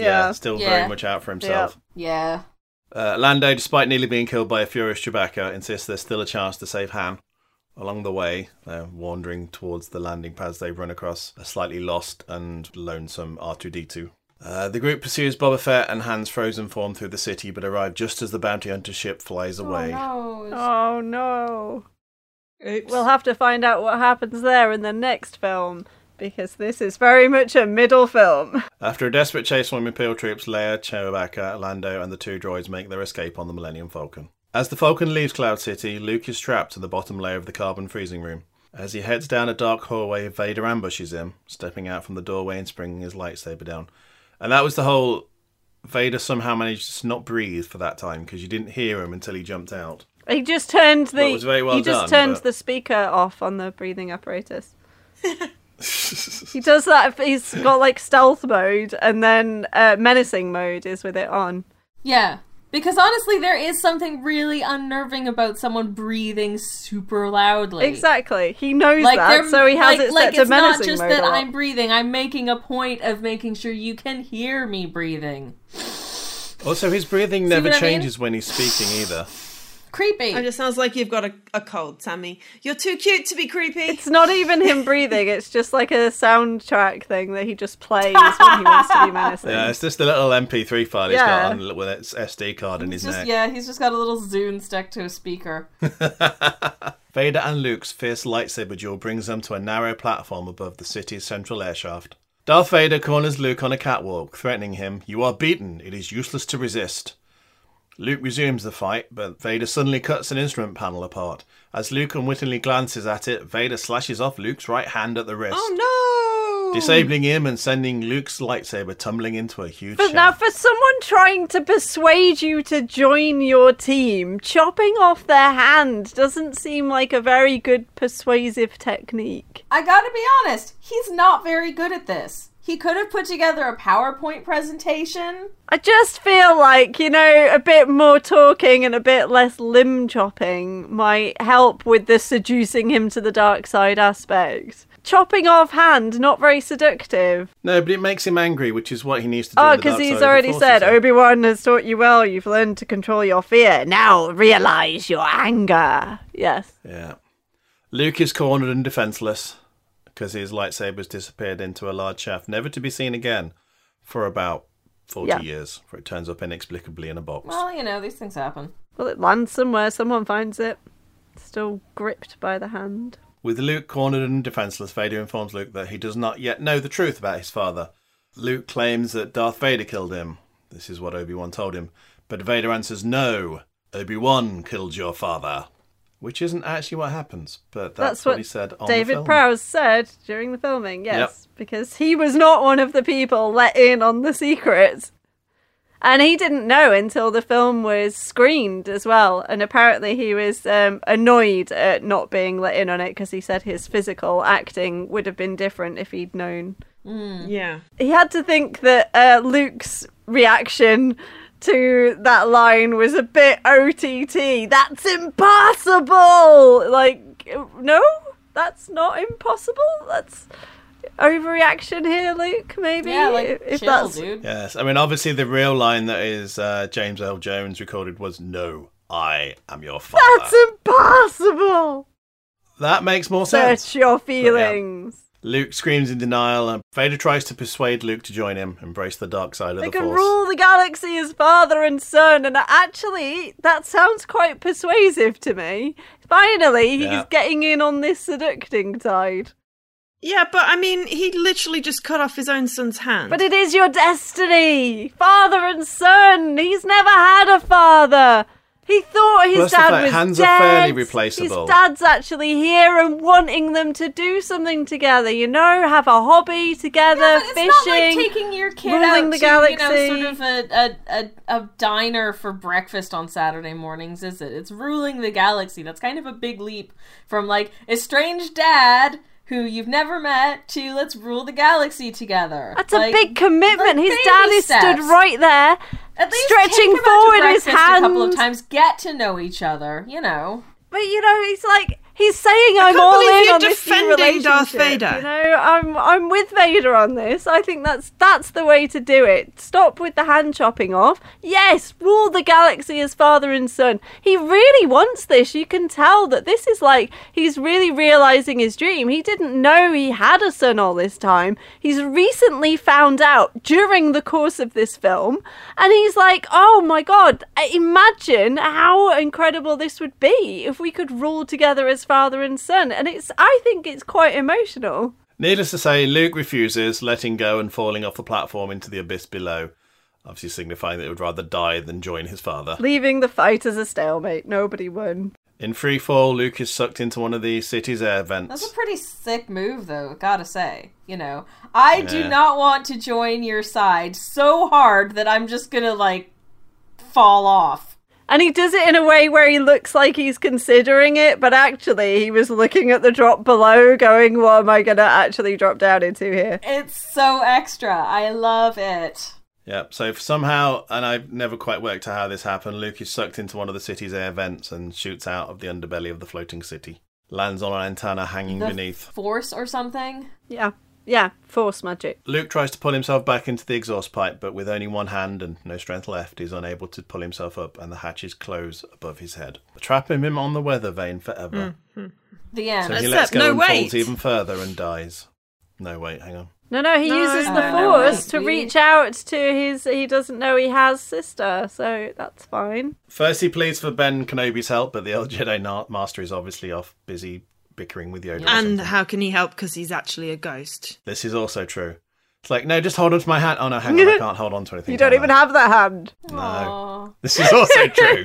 very much out for himself. Yeah. Lando, despite nearly being killed by a furious Chewbacca, insists there's still a chance to save Han. Along the way, they're wandering towards the landing pads. They run across a slightly lost and lonesome R2-D2. The group pursues Boba Fett and Han's frozen form through the city, but arrive just as the bounty hunter ship flies away. Oh no. Oops. We'll have to find out what happens there in the next film, because this is very much a middle film. After a desperate chase from Imperial troops, Leia, Chewbacca, Lando, and the two droids make their escape on the Millennium Falcon. As the Falcon leaves Cloud City, Luke is trapped in the bottom layer of the carbon freezing room. As he heads down a dark hallway, Vader ambushes him, stepping out from the doorway and springing his lightsaber down. And that was the whole... Vader somehow managed to not breathe for that time, because you didn't hear him until he jumped out. He just turned Well, it was very well done, but- the speaker off on the breathing apparatus. He does that. He's got like stealth mode, and then menacing mode is with it on. Yeah. Because honestly, there is something really unnerving about someone breathing super loudly. Exactly. He knows that, so he has it set to menacing mode. It's not just that I'm breathing. I'm making a point of making sure you can hear me breathing. Also, his breathing never changes when he's speaking either. Creepy. It just sounds like you've got a cold, Sammy. You're too cute to be creepy. It's not even him breathing, it's just like a soundtrack thing that he just plays when he wants to be menacing. Yeah, it's just a little MP3 file he's got on with its SD card in his neck. Yeah, he's just got a little Zune stuck to a speaker. Vader and Luke's fierce lightsaber duel brings them to a narrow platform above the city's central airshaft. Darth Vader corners Luke on a catwalk, threatening him, "You are beaten. It is useless to resist." Luke resumes the fight, but Vader suddenly cuts an instrument panel apart. As Luke unwittingly glances at it, Vader slashes off Luke's right hand at the wrist. Oh no! Disabling him and sending Luke's lightsaber tumbling into a huge But shaft. now, for someone trying to persuade you to join your team, chopping off their hand doesn't seem like a very good persuasive technique. I gotta be honest, he's not very good at this. He could have put together a PowerPoint presentation. I just feel like, a bit more talking and a bit less limb chopping might help with the seducing him to the dark side aspect. Chopping off hand, not very seductive. No, but it makes him angry, which is what he needs to do. Oh, because he's already said, Obi-Wan has taught you well, you've learned to control your fear. Now realise your anger. Yes. Yeah. Luke is cornered and defenceless, because his lightsaber's disappeared into a large shaft, never to be seen again for about 40 years, before it turns up inexplicably in a box. Well, these things happen. Well, it lands somewhere, someone finds it. Still gripped by the hand. With Luke cornered and defenceless, Vader informs Luke that he does not yet know the truth about his father. Luke claims that Darth Vader killed him. This is what Obi-Wan told him. But Vader answers, "No, Obi-Wan killed your father." which isn't actually what happens, but that's what he said on David the film. Prowse said during the filming, yes, because he was not one of the people let in on the secret. And he didn't know until the film was screened as well. And apparently he was annoyed at not being let in on it because he said his physical acting would have been different if he'd known. Yeah. He had to think that Luke's reaction to that line was a bit OTT. That's impossible! Like, no, that's not impossible. That's overreaction here, Luke, maybe? Yeah, like, if chill, that's... dude. Yes, I mean, obviously the real line that is James Earl Jones recorded was, "No, I am your father." That's impossible! That makes more sense. Search your feelings. Luke screams in denial, and Vader tries to persuade Luke to join him, embrace the dark side of They the can Force. rule the galaxy as father and son, and actually, that sounds quite persuasive to me. Finally, he's getting in on this seducing tide. Yeah, but I mean, he literally just cut off his own son's hand. But it is your destiny! Father and son! He's never had a father! He thought his dad was hands dead. are fairly replaceable. His dad's actually here and wanting them to do something together, you know? Have a hobby together, Yeah, but fishing, it's not like taking your kid ruling out the to, galaxy. sort of a diner for breakfast on Saturday mornings, is it? It's ruling the galaxy. That's kind of a big leap from, like, estranged dad who you've never met to let's rule the galaxy together. That's a big commitment. His baby dad is steps. stood right there, At least stretching take him out to forward his breakfast hand. a couple of times, get to know each other, you know. But you know, he's like, he's saying I'm can't all believe in you're on this new defending Darth relationship. Vader. You know, I'm with Vader on this. I think that's the way to do it. Stop with the hand chopping off. Yes, rule the galaxy as father and son. He really wants this. You can tell that this is like he's really realizing his dream. He didn't know he had a son all this time. He's recently found out during the course of this film, and he's like, "Oh my god, imagine how incredible this would be if we could rule together as father and son." And I think it's quite emotional. Needless to say, Luke refuses, letting go and falling off the platform into the abyss below, obviously signifying that he would rather die than join his father. Leaving the fight as a stalemate. Nobody won. In free fall, Luke is sucked into one of the city's air vents. That's a pretty sick move, though, gotta say. You know, I do not want to join your side so hard that I'm just gonna, like, fall off. And he does it in a way where he looks like he's considering it, but actually he was looking at the drop below going, what am I going to actually drop down into here? It's so extra. I love it. Yep, so somehow, and I've never quite worked out how this happened, Luke is sucked into one of the city's air vents and shoots out of the underbelly of the floating city. Lands on an antenna hanging beneath. Force or something? Yeah, force magic. Luke tries to pull himself back into the exhaust pipe, but with only one hand and no strength left, he's unable to pull himself up, and the hatches close above his head, trapping him on the weather vane forever. The end. So he Except lets go no and wait. falls even further and dies. No, wait, hang on. No, he uses the no, force wait, to we- reach out to his, he doesn't know he has sister, so that's fine. First he pleads for Ben Kenobi's help, but the old Jedi Master is obviously off busy bickering with Yoda. or And something. how can he help? Because he's actually a ghost. This is also true. It's like, no, just hold on to my hand. Oh no, hang on, I can't hold on to anything. You don't can even I? have that hand. No. Aw. This is also true.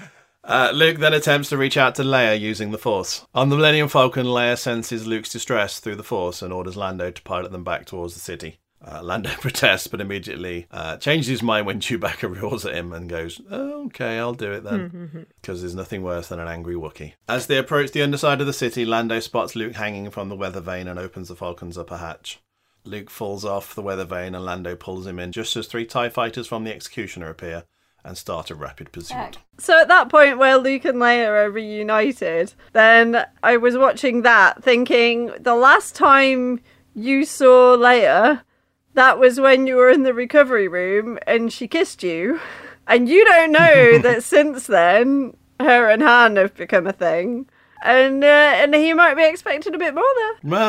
Luke then attempts to reach out to Leia using the Force. On the Millennium Falcon, Leia senses Luke's distress through the Force and orders Lando to pilot them back towards the city. Lando protests, but immediately changes his mind when Chewbacca roars at him and goes, oh, okay, I'll do it then. Because there's nothing worse than an angry Wookiee. As they approach the underside of the city, Lando spots Luke hanging from the weather vane and opens the Falcon's upper hatch. Luke falls off the weather vane and Lando pulls him in just as 3 TIE fighters from the Executioner appear and start a rapid pursuit. Heck. So at that point where Luke and Leia are reunited, then I was watching that thinking, the last time you saw Leia, that was when you were in the recovery room and she kissed you. And you don't know that since then, her and Han have become a thing. And he might be expecting a bit more there. Well,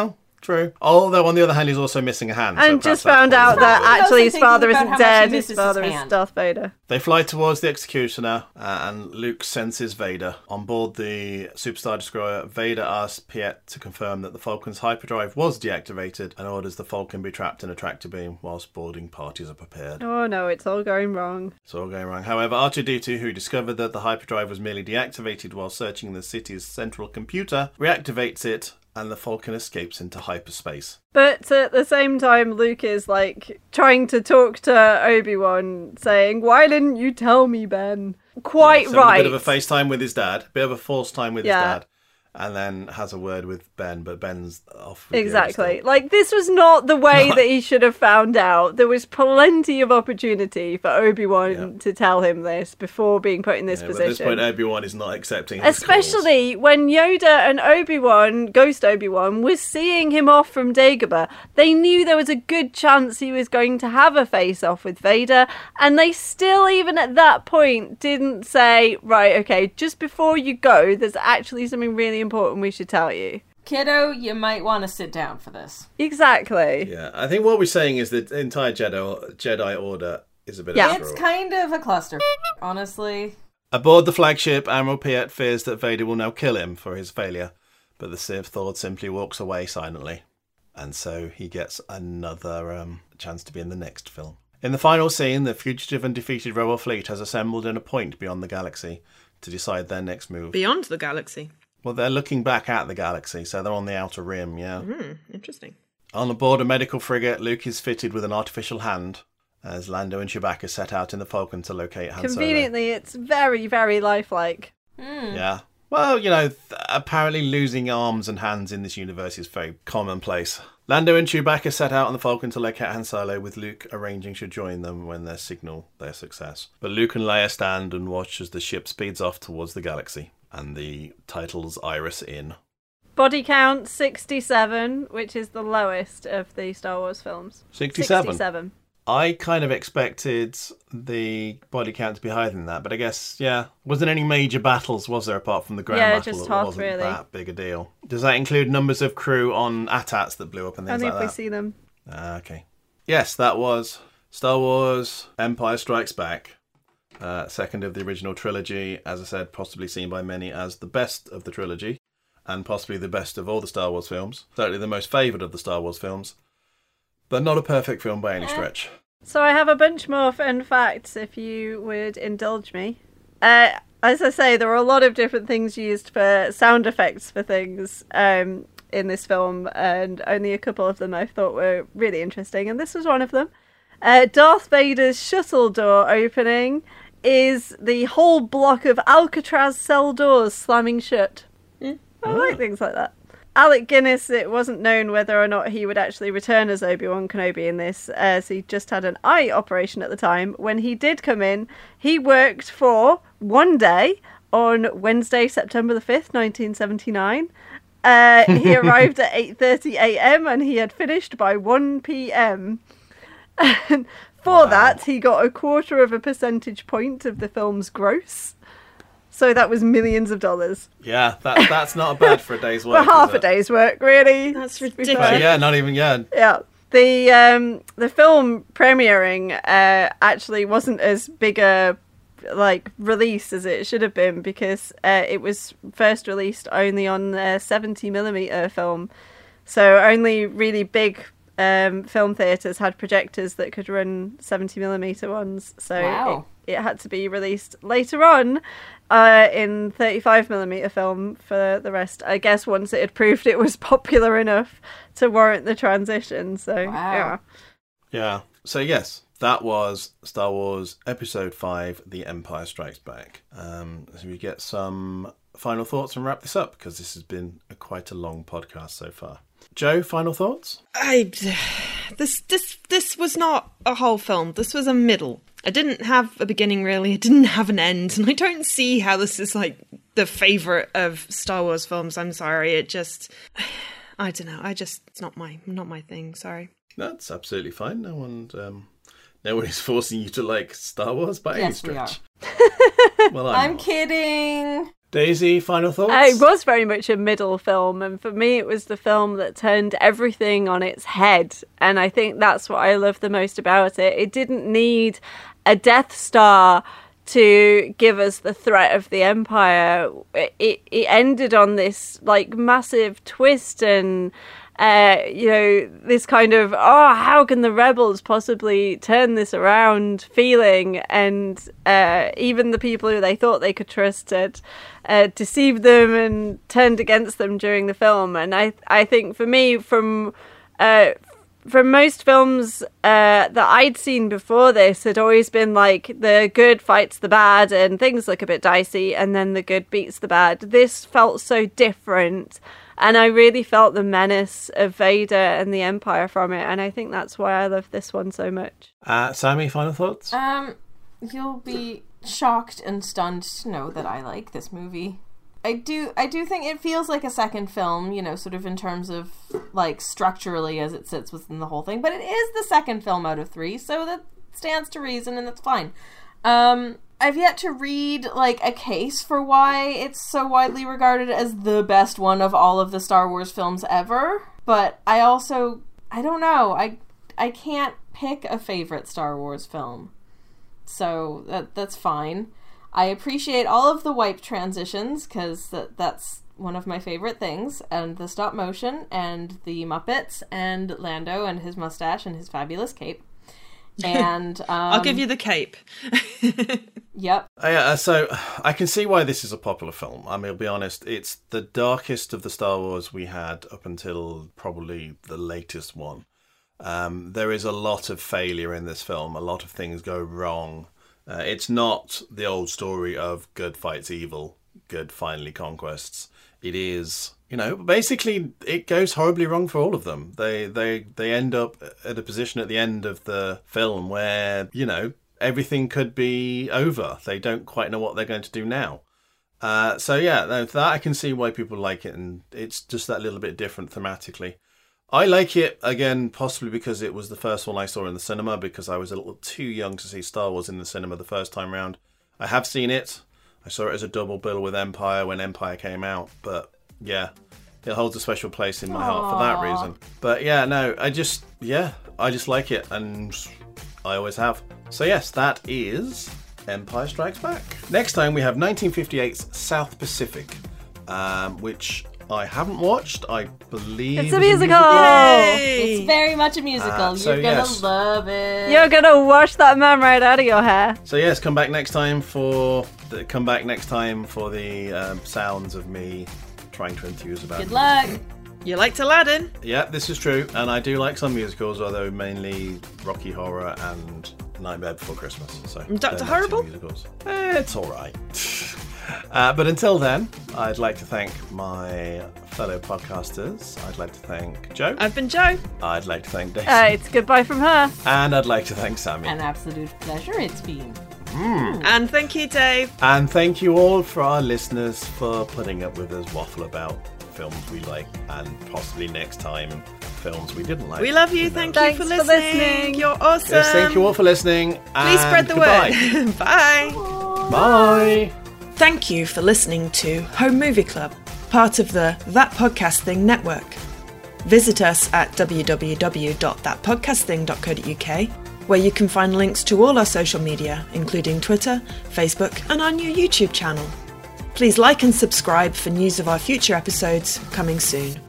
True. Although, on the other hand, he's also missing a hand. And so just perhaps found out that Probably actually also his father thinking isn't about how much he dead. His misses his father is hand. Darth Vader. They fly towards the Executioner, and Luke senses Vader. On board the Superstar Destroyer, Vader asks Piet to confirm that the Falcon's hyperdrive was deactivated and orders the Falcon be trapped in a tractor beam whilst boarding parties are prepared. Oh no, it's all going wrong. It's all going wrong. However, R2-D2, who discovered that the hyperdrive was merely deactivated while searching the city's central computer, reactivates it, and the Falcon escapes into hyperspace. But at the same time, Luke is like trying to talk to Obi-Wan, saying, "Why didn't you tell me, Ben?" Quite So right. a bit of a FaceTime with his dad, a bit of a false time with his Yeah. dad, and then has a word with Ben, but Ben's off. With Exactly. Like, this was not the way that he should have found out. There was plenty of opportunity for Obi-Wan to tell him this before being put in this But at this position. point, Obi-Wan is not accepting his Especially when Yoda and Obi-Wan, Ghost Obi-Wan, was seeing him off from Dagobah. They knew there was a good chance he was going to have a face-off with Vader, and they still, even at that point, didn't say, right, okay, just before you go, there's actually something really important we should tell you. Kiddo, you might want to sit down for this. Exactly. Yeah, I think what we're saying is that the entire Jedi Order is a bit Yeah. of a It's fraud. kind of a cluster, honestly. Aboard the flagship, Admiral Piet fears that Vader will now kill him for his failure, but the Sith Lord simply walks away silently. And so he gets another chance to be in the next film. In the final scene, the fugitive and defeated Rebel fleet has assembled in a point beyond the galaxy to decide their next move. Beyond the galaxy. Well, they're looking back at the galaxy, so they're on the outer rim, yeah. Interesting. On board a medical frigate, Luke is fitted with an artificial hand, as Lando and Chewbacca set out in the Falcon to locate Han Solo. Conveniently, it's very, very lifelike. Yeah. Well, you know, apparently losing arms and hands in this universe is very commonplace. Lando and Chewbacca set out on the Falcon to locate Han Solo, with Luke arranging to join them when they signal their success. But Luke and Leia stand and watch as the ship speeds off towards the galaxy, and the titles Iris in. Body count 67, which is the lowest of the Star Wars films. 67? I kind of expected the body count to be higher than that, but I guess, yeah. Wasn't any major battles, was there, apart from the ground Yeah, battle? just It Hoth, wasn't really. that big a deal. Does that include numbers of crew on AT-ATs that blew up and things Only like if we that? see them. Okay. Yes, that was Star Wars Empire Strikes Back. Second of the original trilogy, as I said, possibly seen by many as the best of the trilogy, and possibly the best of all the Star Wars films. Certainly the most favoured of the Star Wars films, but not a perfect film by any stretch. So I have a bunch more fun facts, if you would indulge me. As I say, there were a lot of different things used for sound effects for things in this film, and only a couple of them I thought were really interesting, and this was one of them. Darth Vader's shuttle door opening is the whole block of Alcatraz cell doors slamming shut. I like things like that. Alec Guinness, it wasn't known whether or not he would actually return as Obi-Wan Kenobi in this, as he just had an eye operation at the time. When he did come in, he worked for one day on Wednesday, September the 5th, 1979. He arrived at 8:30 a.m. and he had finished by 1 p.m. And for that, he got 0.25 percentage point of the film's gross. So that was millions of dollars. Yeah, that's not bad for a day's work. For half is a it? day's work, really. That's to be ridiculous. fair. Yeah, not even, yeah. Yeah. The film premiering actually wasn't as big a release as it should have been, because it was first released only on 70mm film. So only really big film theatres had projectors that could run 70mm ones. So Wow. it had to be released later on in 35mm film for the rest. I guess once it had proved it was popular enough to warrant the transition. So Wow. Yeah. So yes, that was Star Wars Episode 5, The Empire Strikes Back. So we get some final thoughts and wrap this up, because this has been quite a long podcast so far. Joe, final thoughts? This was not a whole film. This was a middle. It didn't have a beginning, really. It didn't have an end, and I don't see how this is like the favourite of Star Wars films. I'm sorry. It just, I don't know. It's not my thing. Sorry. That's absolutely fine. No one is forcing you to like Star Wars by any Yes, we stretch. are. Well, I'm not. kidding. Daisy, final thoughts? It was very much a middle film, and for me it was the film that turned everything on its head, and I think that's what I love the most about it. It didn't need a Death Star to give us the threat of the Empire. It ended on this like massive twist, and this kind of, how can the rebels possibly turn this around feeling, and even the people who they thought they could trust had deceived them and turned against them during the film. And I think for me, from most films that I'd seen before this, had always been like the good fights the bad and things look a bit dicey and then the good beats the bad. This felt so different, and I really felt the menace of Vader and the Empire from it, and I think that's why I love this one so much. Sammy, final thoughts? You'll be shocked and stunned to know that I like this movie. I do think it feels like a second film, sort of in terms of, like, structurally as it sits within the whole thing. But it is the second film out of 3, so that stands to reason, and that's fine. I've yet to read, like, a case for why it's so widely regarded as the best one of all of the Star Wars films ever. But I don't know. I can't pick a favorite Star Wars film. So that's fine. I appreciate all of the wipe transitions, because that's one of my favorite things, and the stop motion, and the Muppets, and Lando and his mustache and his fabulous cape. And I'll give you the cape. Yep. So I can see why this is a popular film. I mean, I'll be honest, it's the darkest of the Star Wars we had up until probably the latest one. There is a lot of failure in this film. A lot of things go wrong. It's not the old story of good fights evil, good finally conquests. It is, basically it goes horribly wrong for all of them. They end up at a position at the end of the film where, everything could be over. They don't quite know what they're going to do now. That I can see why people like it, and it's just that little bit different thematically. I like it, again, possibly because it was the first one I saw in the cinema, because I was a little too young to see Star Wars in the cinema the first time round. I have seen it. I saw it as a double bill with Empire when Empire came out. But, yeah, it holds a special place in my heart for that reason. But, I just like it, and I always have. So, yes, that is Empire Strikes Back. Next time, we have 1958's South Pacific, which I haven't watched. I believe it's a musical. Yay! It's very much a musical. You're gonna love it. You're gonna wash that man right out of your hair. So yes, come back next time for the sounds of me trying to enthuse about. Good luck. You liked Aladdin? Yeah, this is true, and I do like some musicals, although mainly Rocky Horror and Nightmare Before Christmas. So Dr. Horrible? It's all right. But until then, I'd like to thank my fellow podcasters. I'd like to thank Jo. I've been Jo. I'd like to thank Daisy. It's goodbye from her. And I'd like to thank Sammy. An absolute pleasure it's been. And thank you, Dave. And thank you all for our listeners for putting up with us waffle about films we like, and possibly next time films we didn't like. We love you. Thanks for listening. You're awesome. Yes, thank you all for listening. Please spread the word. Bye. Bye. Thank you for listening to Home Movie Club, part of the That Podcasting network. Visit us at www.thatpodcasting.co.uk, where you can find links to all our social media, including Twitter, Facebook, and our new YouTube channel. Please like and subscribe for news of our future episodes coming soon.